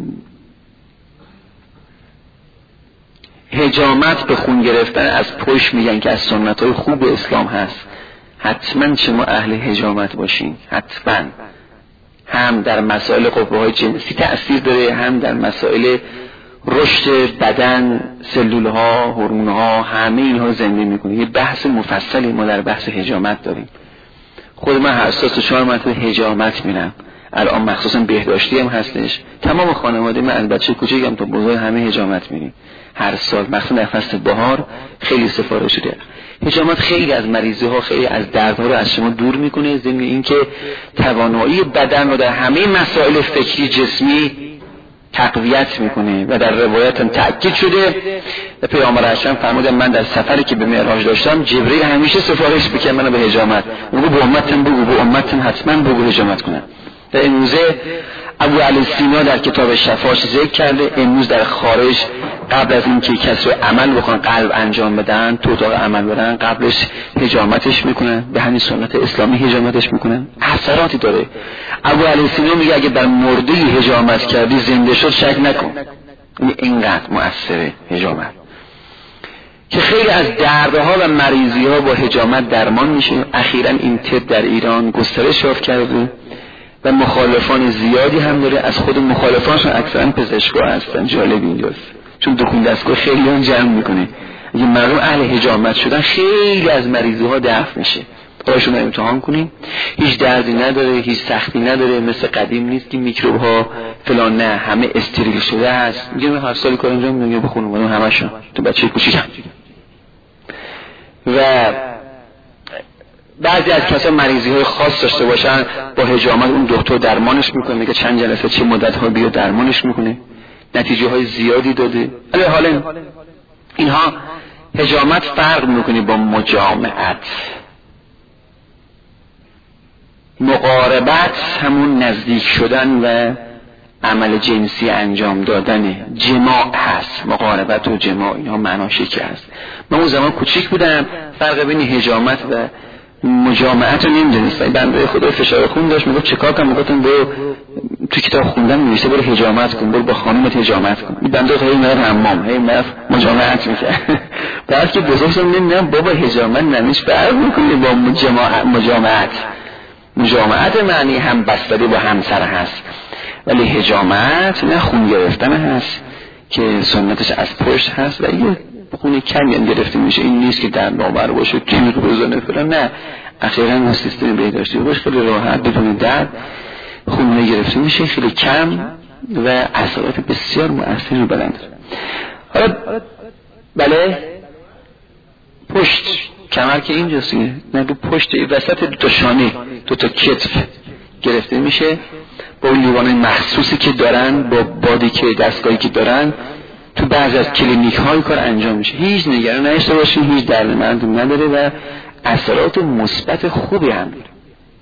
حجامت به خون گرفتن از پشت میگن که از سنت‌های خوب اسلام هست. حتما شما اهل حجامت باشین، حتما. هم در مسائل قوه‌های جنسی تأثیر داره، هم در مسائل رشد بدن، سلول‌ها، هورمون‌ها، همه اینها زنده میکنه. یه بحث مفصلی ما در بحث حجامت داریم. خود من هر سال 4 مرتبه حجامت میرم. الان مخصوصا بهداشتی هم هستش. تمام خانواده من از بچه کوچیکم تا بزرگ همه حجامت میریم. هر سال مخصوصا در فصل بهار خیلی استفاده شده. حجامت خیلی از مریضی ها، خیلی از دردها رو از شما دور میکنه، ضمن اینکه توانایی بدن رو در همه مسائل فکری جسمی تقویت میکنه. و در روایت هم تأکید شده و پیامبر اکرم فرمودن من در سفری که به معراج داشتم جبرئیل همیشه سفارش میکنه منو به حجامت، میگه به امتم بگو، به امتم حتما بگو حجامت کنن. در امروزه ابو علی سینا در کتاب شفاش ذکر کرده امروز در خارج قبل از اینکه کسی رو عمل بکنن، قلب انجام بدن، تو اتاق عمل برن، قبلش حجامتش میکنن، به همین سنت اسلامی حجامتش میکنن. اثراتی داره. ابو علی سینا میگه اگه در مرده حجامت کردی زنده شد شک نکن. اینقدر مؤثره حجامت که خیلی از دردها و مریضی‌ها با حجامت درمان میشه. اخیراً این طب در ایران گسترش یافت کرده و مخالفان زیادی هم داره. از خود مخالفانشون اکثرا پزشکا هستن. جالب اینجاست چون دکون دستگاه خیلی هم جمع میکنه. اگه مردم اهل حجامت شدن خیلی از مریضی ها دفع میشه. خودشون رو امتحان کنیم، هیچ دردی نداره، هیچ سختی نداره، مثل قدیم نیست که میکروب ها فلان، نه همه استریل شده است. میگم هر سالی کار انجام میدم به خانواده همشون تو بچه کوچیکم. و بعضی از کسا مریضی های خاص داشته باشن با حجامت اون دکتر درمانش میکنه، میگه چند جلسه چه مدت ها بیا درمانش میکنه، نتیجه های زیادی داده. ولی حالا اینها حجامت فرق میکنه با مجامعت. مقاربت همون نزدیک شدن و عمل جنسی انجام دادن، جماع هست. مقاربت و جماع اینها معناش یکی هست. من اون زمان کوچیک بودم فرق بین حجامت و مجامعت رو نمیدونستم. بنده خدا فشار خون داشت، میگفت چیکار کنم؟ میگفتم برو تو کتاب خوندم نوشته برو حجامت کن، برو با خانومت حجامت کن. این بنده خدا میرفت حمام، هی میرفت مجامعت میکرد. بعد که بزرگ شدم نمیدونم بابا حجامت نمیش فرق میکنه با مجامعت. مجامعت معنی هم بستری با همسر هست، ولی حجامت نه خون گرفتن هست که سنتش از پشت هست و یه خون کمی هم گرفته میشه. این نیست که در نابر باشه کمی رو بزنه فلان، نه. اخیراً ما سیستم بهداشتی باشه خیلی راحت بدون درد خون گرفته میشه، خیلی کم و اثرات بسیار مؤثری رو بدن داره. حالا بله پشت کمر که اینجاست نه رو پشت وسط دو تا شانه دو تا کتف گرفته میشه با اون لیوان مخصوصی که دارن با بادی که دستگاهی که دارن تو بعضی از کلینیک های کار انجام میشه. هیچ نگران نشته باشین، هیچ درد مردم نداره و اثرات مثبت خوبی هم داره.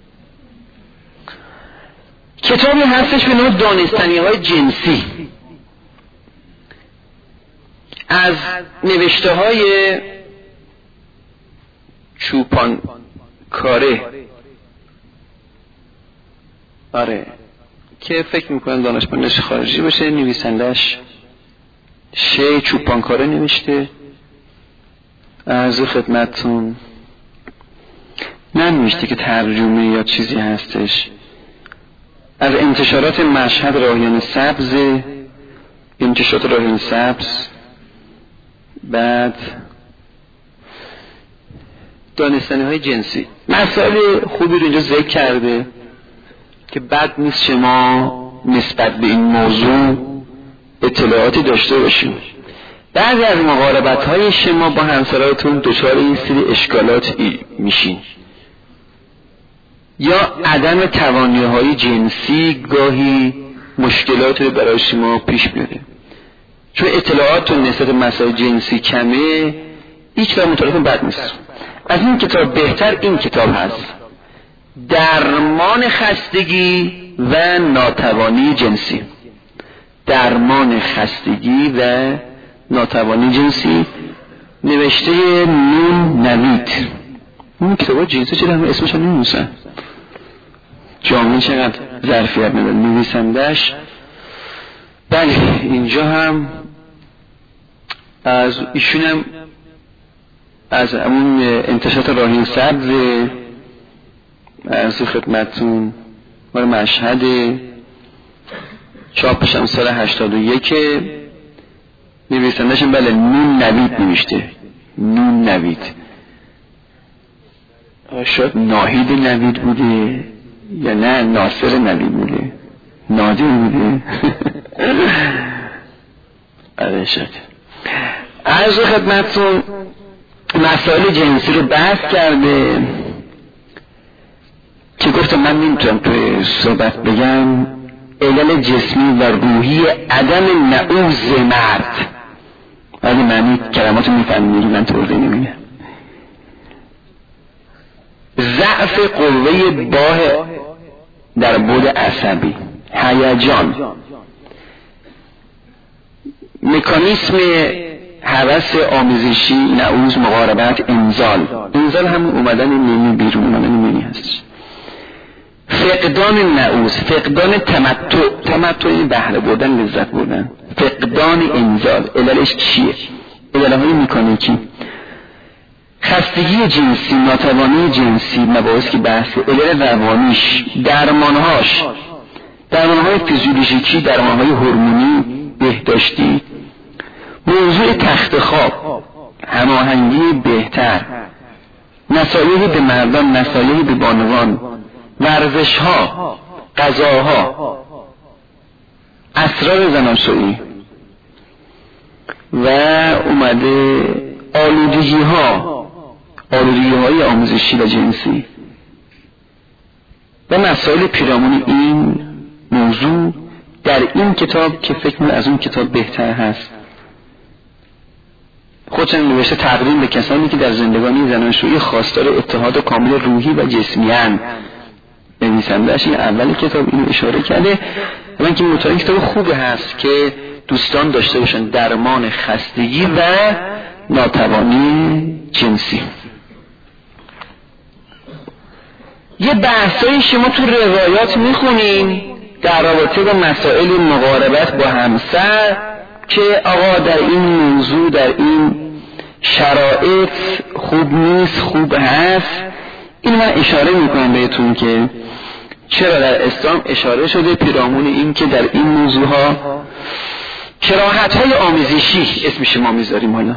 کتابی هستش به نام دانستنی‌های جنسی از نوشته های چوپان کاره، آره که فکر میکنم دانشمندش خارجی باشه، نویسندش شی چوپان کاره نوشته. عرض خدمتتون ننوشته که ترجمه یا چیزی هستش. از انتشارات مشهد راهیان سبز، انتشارات راهیان سبز. بعد دانستنی‌های جنسی، مسائل خوبی رو اینجا ذکر کرده که بد نیست شما نسبت به این موضوع اطلاعاتی داشته باشیم. بعضی از مقاربت‌های شما با همسراتون دچار این سری اشکالاتی میشین یا عدم توانایی‌های جنسی گاهی مشکلات رو برای شما پیش میاره چون اطلاعاتتون نسبت به مسائل جنسی کمه. هیچ وقت مطالعاتون بد نیست. از این کتاب بهتر این کتاب هست، درمان خستگی و ناتوانی جنسی. درمان خستگی و ناتوانی جنسی، نوشته نون نوید. اون کتاب جنسی چرا همه اسمش هم نمی‌نویسن؟ جامعه چقدر ظرفیت نداره. نویسندش بله اینجا هم از ایشون هم از اون انتشارات راهیان سبز از خدمتتون مال مشهد، چاپش هم سال 81. نویسندش بله نون نوید نوشته، نون نوید. شاید ناهید نوید بوده یا نه ناصر نوید بوده، نادر بوده. آره شد. عرض خدمتتون مسائل جنسی رو بحث کرده که گفتم من نمیتونم توی صحبت بگم علل جسمی و روحی عدم نعوذ مرد. ولی معنی کلماتو میفهمید من توضیح نمیدم. ضعف قوه باه در بود عصبی، هیجان، مکانیسم هوس آمیزشی، نعوذ، مقاربت، انزال. انزال هم اومدن نیمی بیرون، اومدن نیمی هست. فقدان نعوذ، فقدان تمتع، تمتع این بهره بردن، لذت بردن. فقدان انزال، عللش چیه؟ عللهای مکانیکی، خستگی جنسی، ناتوانی جنسی، مباحث که بحث علل روانیش، درمانهای فیزیولوژیکی، درمانهای هورمونی، بهداشتی، موضوع تخت خواب، هماهنگی بهتر، نصایح به مردان، نصایح به بانوان، ورزش‌ها، غذاها، اسرار زناشویی و اومده آلودگی‌های آموزشی و جنسی و مسائل پیرامون این موضوع در این کتاب که فکر می‌کنم از اون کتاب بهتر هست. خودشون نوشته تقدیم به کسانی که در زندگانی زناشویی خواستار اتحاد کامل روحی و جسمی اند. نویسنده‌اش این اول کتاب اینو اشاره کرده. من که مطالعه کتاب خوبی هست که دوستان داشته باشن، درمان خستگی و ناتوانی جنسی. یه بحثایی شما تو روایات میخونین در رابطه با مسائل مقاربت با همسر که آقا در این موضوع در این شرایط خوب نیست، خوب هست. این من اشاره میکنم بهتون که چرا در اسلام اشاره شده پیرامون این که در این موضوع ها کراهت‌های آمیزشی اسمش ما میذاریم. حالا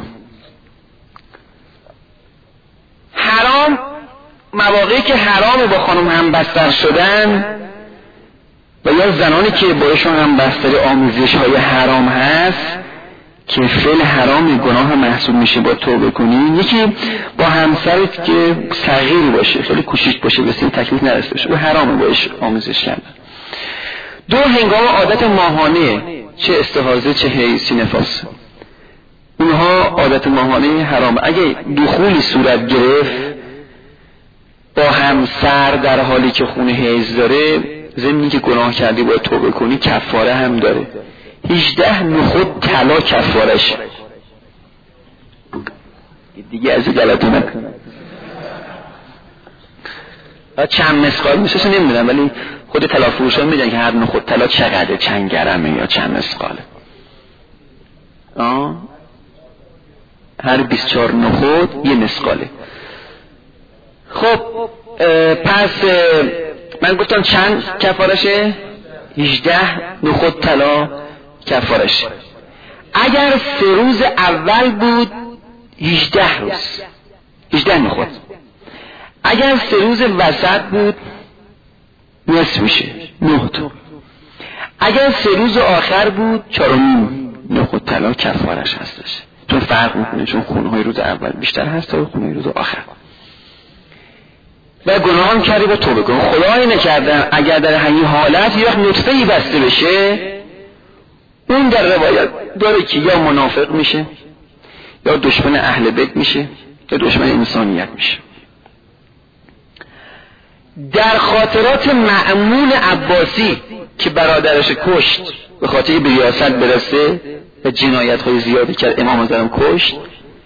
حرام، مواقعی که حرام با خانم هم بستر شدن و یا زنانی که بایشون هم بستر آموزش های حرام هست که فعل حرام گناه محسوب میشه با توبه کنی. یکی با همسرت که صغیر باشه، خیلی کوچیک باشه، به سن تکلیف نرسیده باشه، و حرامه باش آموزش کردن. 2 هنگام عادت ماهانه، چه استحاضه چه حیض چه نفاس، اونها عادت ماهانه حرام. اگه دخولی صورت گرفت با همسر در حالی که خون حیض داره، ضمنی که گناه کردی باید توبه کنی، کفاره هم داره. 18 نخود طلا کفارش. دیگه از غلطی نکن. چند مسقال میشه نمیدونم، ولی خود طلا فروشان میگن که هر نخود طلا چقدره، چند گرمه یا چند مسقاله. هر 24 نخود 1 مسقاله. خب پس من گفتم چند کفارشه؟ 18 نخود طلا کفارشه. اگر 3 روز اول بود 18 روز 18 نخود. اگر 3 روز وسط بود نصف میشه 9 تا. اگر 3 روز آخر بود 4.5 نخود طلا کفارش هستش. چون فرق میکنه، چون خونهای روز اول بیشتر هست تا خونهای روز آخر. و گناهان کردی با توبه کن. خدایی نکردن اگر در همین حالت یک نطفه‌ای بسته بشه، اون در روایت داره که یا منافق میشه، یا دشمن اهل بیت میشه، یا دشمن انسانیت میشه. در خاطرات مأمون عباسی که برادرش کشت به خاطر به ریاست برسه و جنایت‌های زیادی کرد، امام اعظم کشت،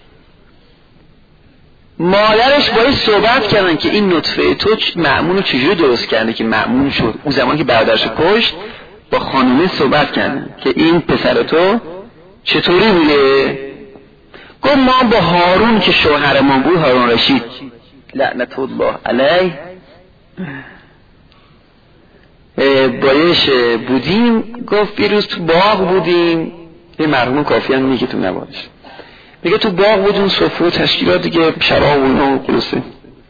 مادرش باید صحبت کردن که این نطفه تو مأمون رو چجوری درست کرده که مأمون شد. اون زمان که برادرش کشت با خانومه صحبت کردن که این پسر تو چطوری بوده. گفت ما با هارون که شوهر ما بود، هارون رشید لعنت الله علیه، بایش بودیم. گفت بیروز تو باغ بودیم، یه مرحوم کافی هم میگه تو نوادش، میگه تو باغ بودیم، سفره و تشکیلات دیگه، شراب و خلاصه.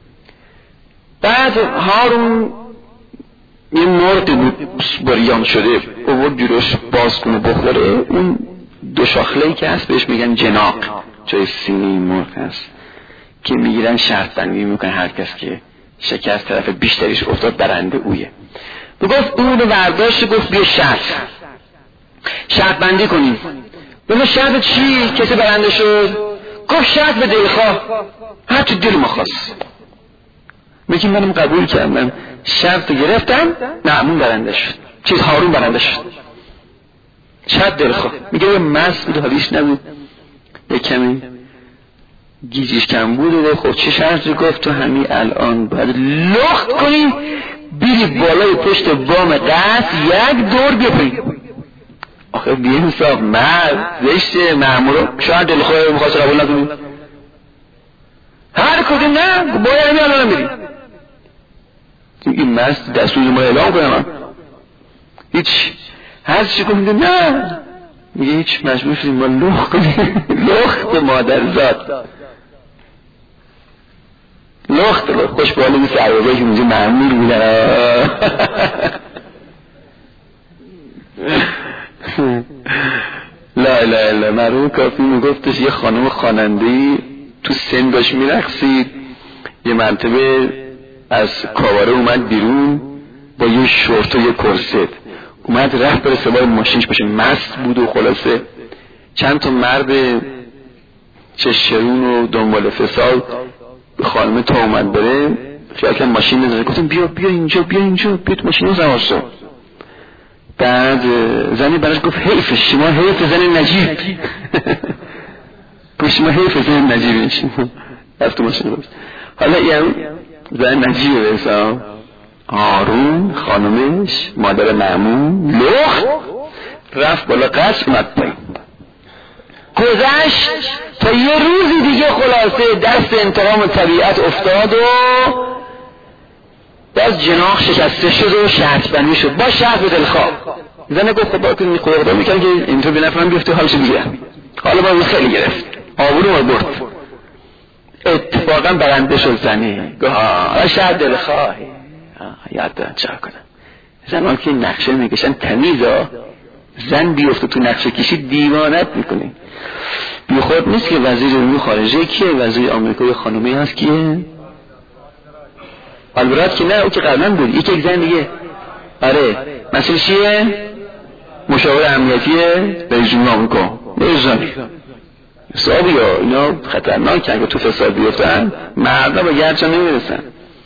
بعد هارون یه مرغی بود بریان شده، بود جلوش باز کنه بخوره. اون 2 شاخله‌ای که هست بهش میگن جناق، جای سینه مرغ هست که میگیرن شرط بندی میکنن، هر کس که شکست طرف بیشتریش افتاد برنده اویه. گفت اون رو برداشت، گفت بیا شرط بندی کنیم. گفت شرط چی؟ کسی برنده شد؟ گفت شرط به دلخواه، هر چی دل ما خواست. میگه منم قبول کردم، شرط گرفتم، مأمون برنده شد، چیز هارون برنده شد. شرط دلخواه. میگه یه مست بود، حالیش نبود، یه کمی گیجیش کم بود. خب چه شرطی؟ گفت تو همین الان باید لخت کنی، بیری بالای پشت بام قصر 1 دور بیپری. آخه بیه حساب مرد زشته، مأمور شاید دلخواه میخواست قبول نکنی، هر کدوم نه باید همین الان بریم. این مست دستور ما اعلام کنم، هیچ هست چی کنید؟ نه میگه هیچ، مجبور شدیم ما لخت کنیم. لخت مادرزاد، لخت خوش بالا بی سربازه که اونجا معمول بودن. لا اله الا مرحوم کافی میگفتش یه خانم خواننده‌ای تو سن داشت میرقصید، یه مرتبه از کاواره اومد بیرون با یه شورت و یه کرست، اومد رفت بره سوار ماشینش باشه، مست بود و خلاصه چند تا مرد چشرون و دنبال فساد به خانمه تا اومد بره، خیال که ماشین نزده، گفتم بیا اینجا بیا تو ماشین سوار شو. بعد زنی براش گفت حیف شما، حیف زن نجیب. گفت شما حیف زن نجیب. رفت تو ماشین باش. حالا این زن نجیبه بسا هارون خانمش مادر مأمون لخت رفت بالا قصر اومد پایین. گذشت تا یه روزی دیگه خلاصه دست انتقام طبیعت افتاد و باز جناح شکسته شد و شرط بندی شد با شرط به دلخواه. زنه گفت خب باید خدا میکنم که اینطور به نفرم بیفته حالشو بگیرم. حالا باید خیلی گرفت، آبرو ما برد، اتفاقا برنده شد زنه. گفت شرط دلخواهی یاد دارم چرا کنم، زنها که نقشه میکشن تمیزا، زن بیفته تو نقشه کشی دیوانت میکنه. بی خود نیست که وزیر امور خارجه کیه؟ وزیر آمریکایی خانومی هست کیه؟ البرات که نه، او که قبلا بود. یک زن دیگه. آره مسئله چیه؟ مشاور امنیتی رئیس جمهور آمریکا. زنی حسابی ها اینا خطرناک، اگه تو فساد بیفتن مردا به گرچه نمیرسن.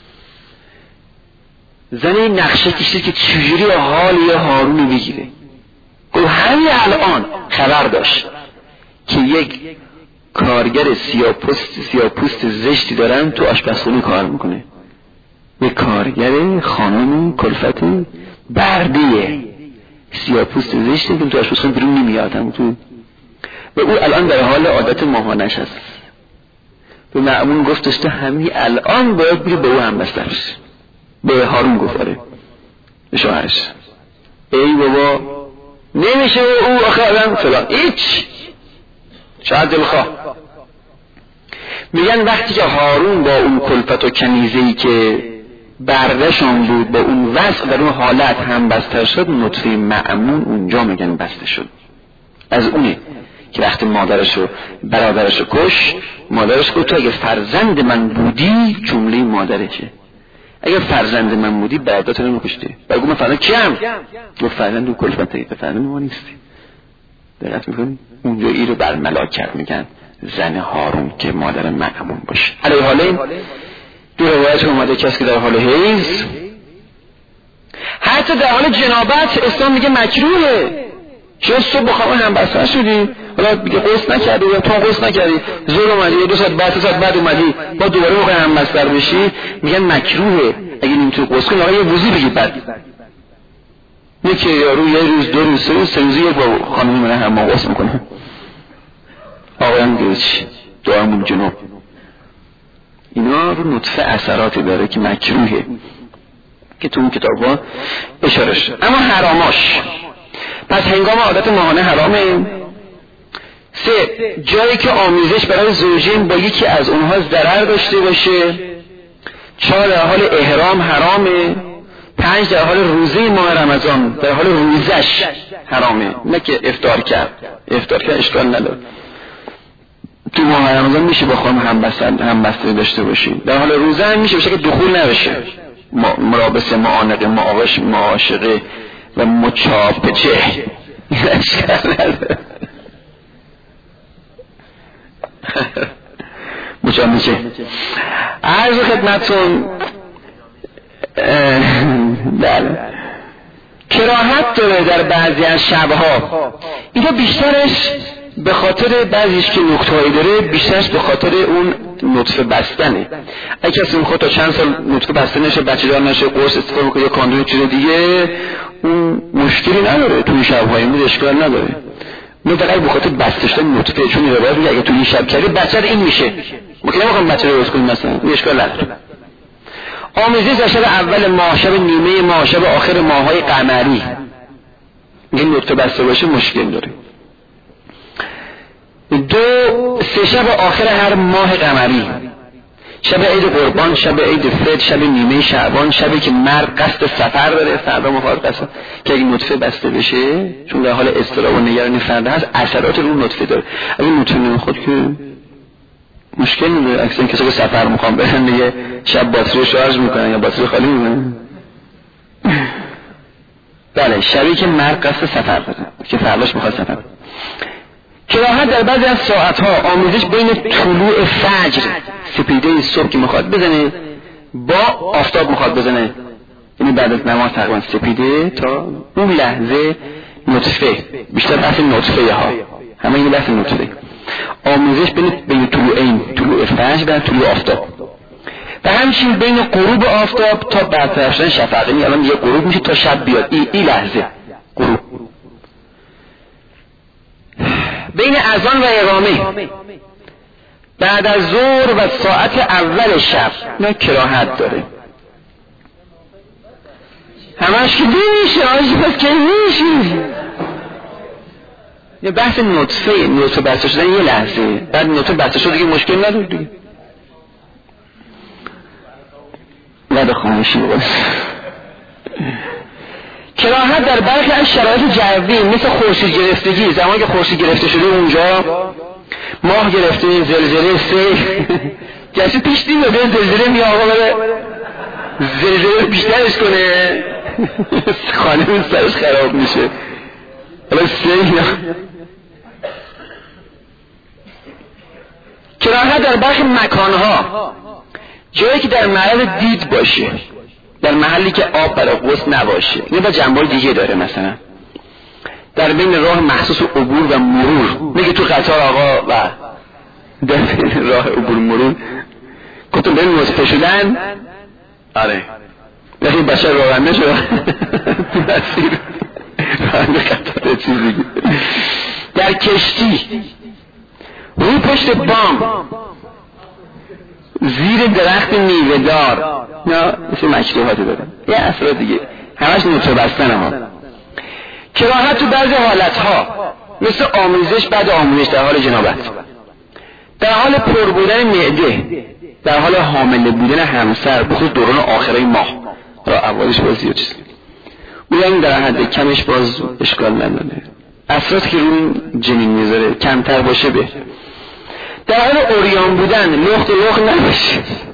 زنی نقشه کشید که چجوری حال یه هارون بگیره. گفت همین الان خبر داشت که یک کارگر سیاه‌پوست زشتی دارن تو آشپزخونه کار میکنه. یک کارگر خانم کلفتی بردیه سیاه‌پوست زشتی که تو آشپزخونه بیرون نمیاد هم تو، و او الان در حال عادت ماهانش هست. به مأمون گفتش تو همین الان باید بری به او هم بستر بشی. به هارون گفت آره به شوهرش. ای بابا نمیشه او آخه آدم فلان هیچ شاید دلخواه. میگن وقتی که هارون با اون کلفت و کنیزه‌ای که بردشان بود با اون وضع در اون حالت هم بستر شد، نطفه مأمون اونجا میگن بسته شد. از اونه که وقتی مادرش و برادرش رو کش، مادرش گفت تو اگه فرزند من بودی، جمله مادرشه، اگه فرزند من بودی برادرت رو نمی‌کشتی. بگو من فرزند کیم؟ گفت فرزند اون کلفته، فرزند ما نیستی. دقت می‌کنی؟ اونجا ای رو برملا کرد، میگن زن هارون که مادر مأمون باشه. علیه حالین دو روایت اومده کسی که در حال حیض، حتی در حال جنابت اسلام میگه مکروهه. چه صبح بخوام هم بستر شدی، حالا دیگه غسل نکردی یا تو غسل نکردی، ظهر اومدی 2 ساعت بعد 3 ساعت بعد اومدی با دوباره موقع هم بستر بشی، میگن مکروهه. اگه نمیتونی غسل کنی آقا یه وضو بگیر بعد. یکی یارو یه روز 2 روز 3 روز 3 روز یه با خانم من هم غسل میکنه. آقا میگه چی؟ دعامون جنوب. اینا رو نطفه اثراتی داره که مکروهه که تو اون کتابا اشاره شده. اما حراماش، پس هنگام عادت ماهانه حرامه. 3 جایی که آمیزش برای زوجین با یکی از اونها ضرر داشته باشه. 4 در حال احرام حرامه. 5 در حال روزه ماه رمضان، در حال روزش حرامه، نه که افطار کرد اشکال نداره. تو ماه رمضان میشه با خانم هم بسته داشته باشی، در حال روزه هم میشه بشه که دخول نبشه، مرابطه معانقه معاشقه و مچاپچه اشکال نداره. مچاپچه عرض خدمتون بله کراهت داره در بعضی از شبها. اینا بیشترش به خاطر بعضیش که نقطه‌ای داره، بیشترش به خاطر اون نطفه بستنه. اگه کسی میخواد تا چند سال نطفه بسته نشه، بچه دار نشه، قرص استفاده کنه یا کاندوم چیز دیگه، اون مشکلی نداره، توی شب‌های مود اشکال نداره. من فقط به خاطر بسته شدن نطفه، چون روایت میگه اگه توی این شب کردی بچه این میشه، ما که نمیخوام بچه رو درست کنیم مثلا، اشکال نداره. آمیزش در شب اول ماه، شب نیمه ماه، شب آخر ماه‌های قمری، این نطفه بسته باشه مشکل داره. 2 3 شب آخر هر ماه قمری، شب عید قربان، شب عید فطر، شب نیمه شعبان، شبی که مرد قصد سفر داره، فردا مخاطب قصد که اگه نطفه بسته بشه، چون در حال اضطراب و نگرانی فردا هست، اثرات رو نطفه داره. اگه نطفه نمیخواد که مشکل نداره. اکثر کسا که سفر میخوام برن دیگه شب باتری رو شارژ میکنن یا باتری خالی میکنن. بله شبی که مرد قصد سفر داره که فرداش میخواد سفر. کراهت در بعضی از ساعتها، آمیزش بین طلوع فجر، سپیده صبح که میخواد بزنه با آفتاب میخواد بزنه، یعنی بعد از نماز تقریبا سپیده تا اون لحظه نطفه، بیشتر بحث نطفه ها، همه این بحث نطفه. آمیزش بین طلوع فجر و طلوع آفتاب و همچنین بین غروب آفتاب تا برطرف شدن شفق، یعنی الان یه غروب میشه تا شب بیاد، این لحظه غروب. بین اذان و اقامه، بعد از ظهر و ساعت اول شب، نه کراهت داره. همش که نمیشه آجی، پس که نمیشه. یه بحث نطفه بسته شدن یه لحظه، بعد نطفه بسته شد دیگه مشکل نداره دیگه. بعد خاموشی بود. کراهت در برخی از شرایط جوی مثل خورشید گرفتگی، زمانی که خورشید گرفته شده اونجا ماه گرفته، زلزله، سیل کسی پیش دیم بده زلزله می آقا بره زلزله بیشترش کنه خانه سرش خراب میشه حالا سیل. کراهت در برخی مکانها، جایی که در معرض دید باشه، در محلی که آب برای غسل نباشه. اینه با جنبه‌های دیگه داره، مثلا در بین راه مخصوص عبور و مرور، میگه تو قطار آقا و در بین راه عبور مرور گفتم برین نصفه شدن. آره وقتی بشر راننده شد تو مسیر راننده قطار چیزی. در کشتی، روی پشت بام، زیر درخت میوه دار، نه مثل مشروباتی دارن یه افراد دیگه همش نوتو بستن ها. کراهت تو بعضی حالتها مثل آموزش بعد آموزش در حال جنابت، در حال پر بودن معده، در حال حامله بودن همسر، بخصوص دوران آخرای ماه را اولش بازی یا چیزی اون در حد کمش باز اشکال نداره. افراد که روی جنین میذاره کمتر باشه به. در حال اوریان بودن، لخت نباشه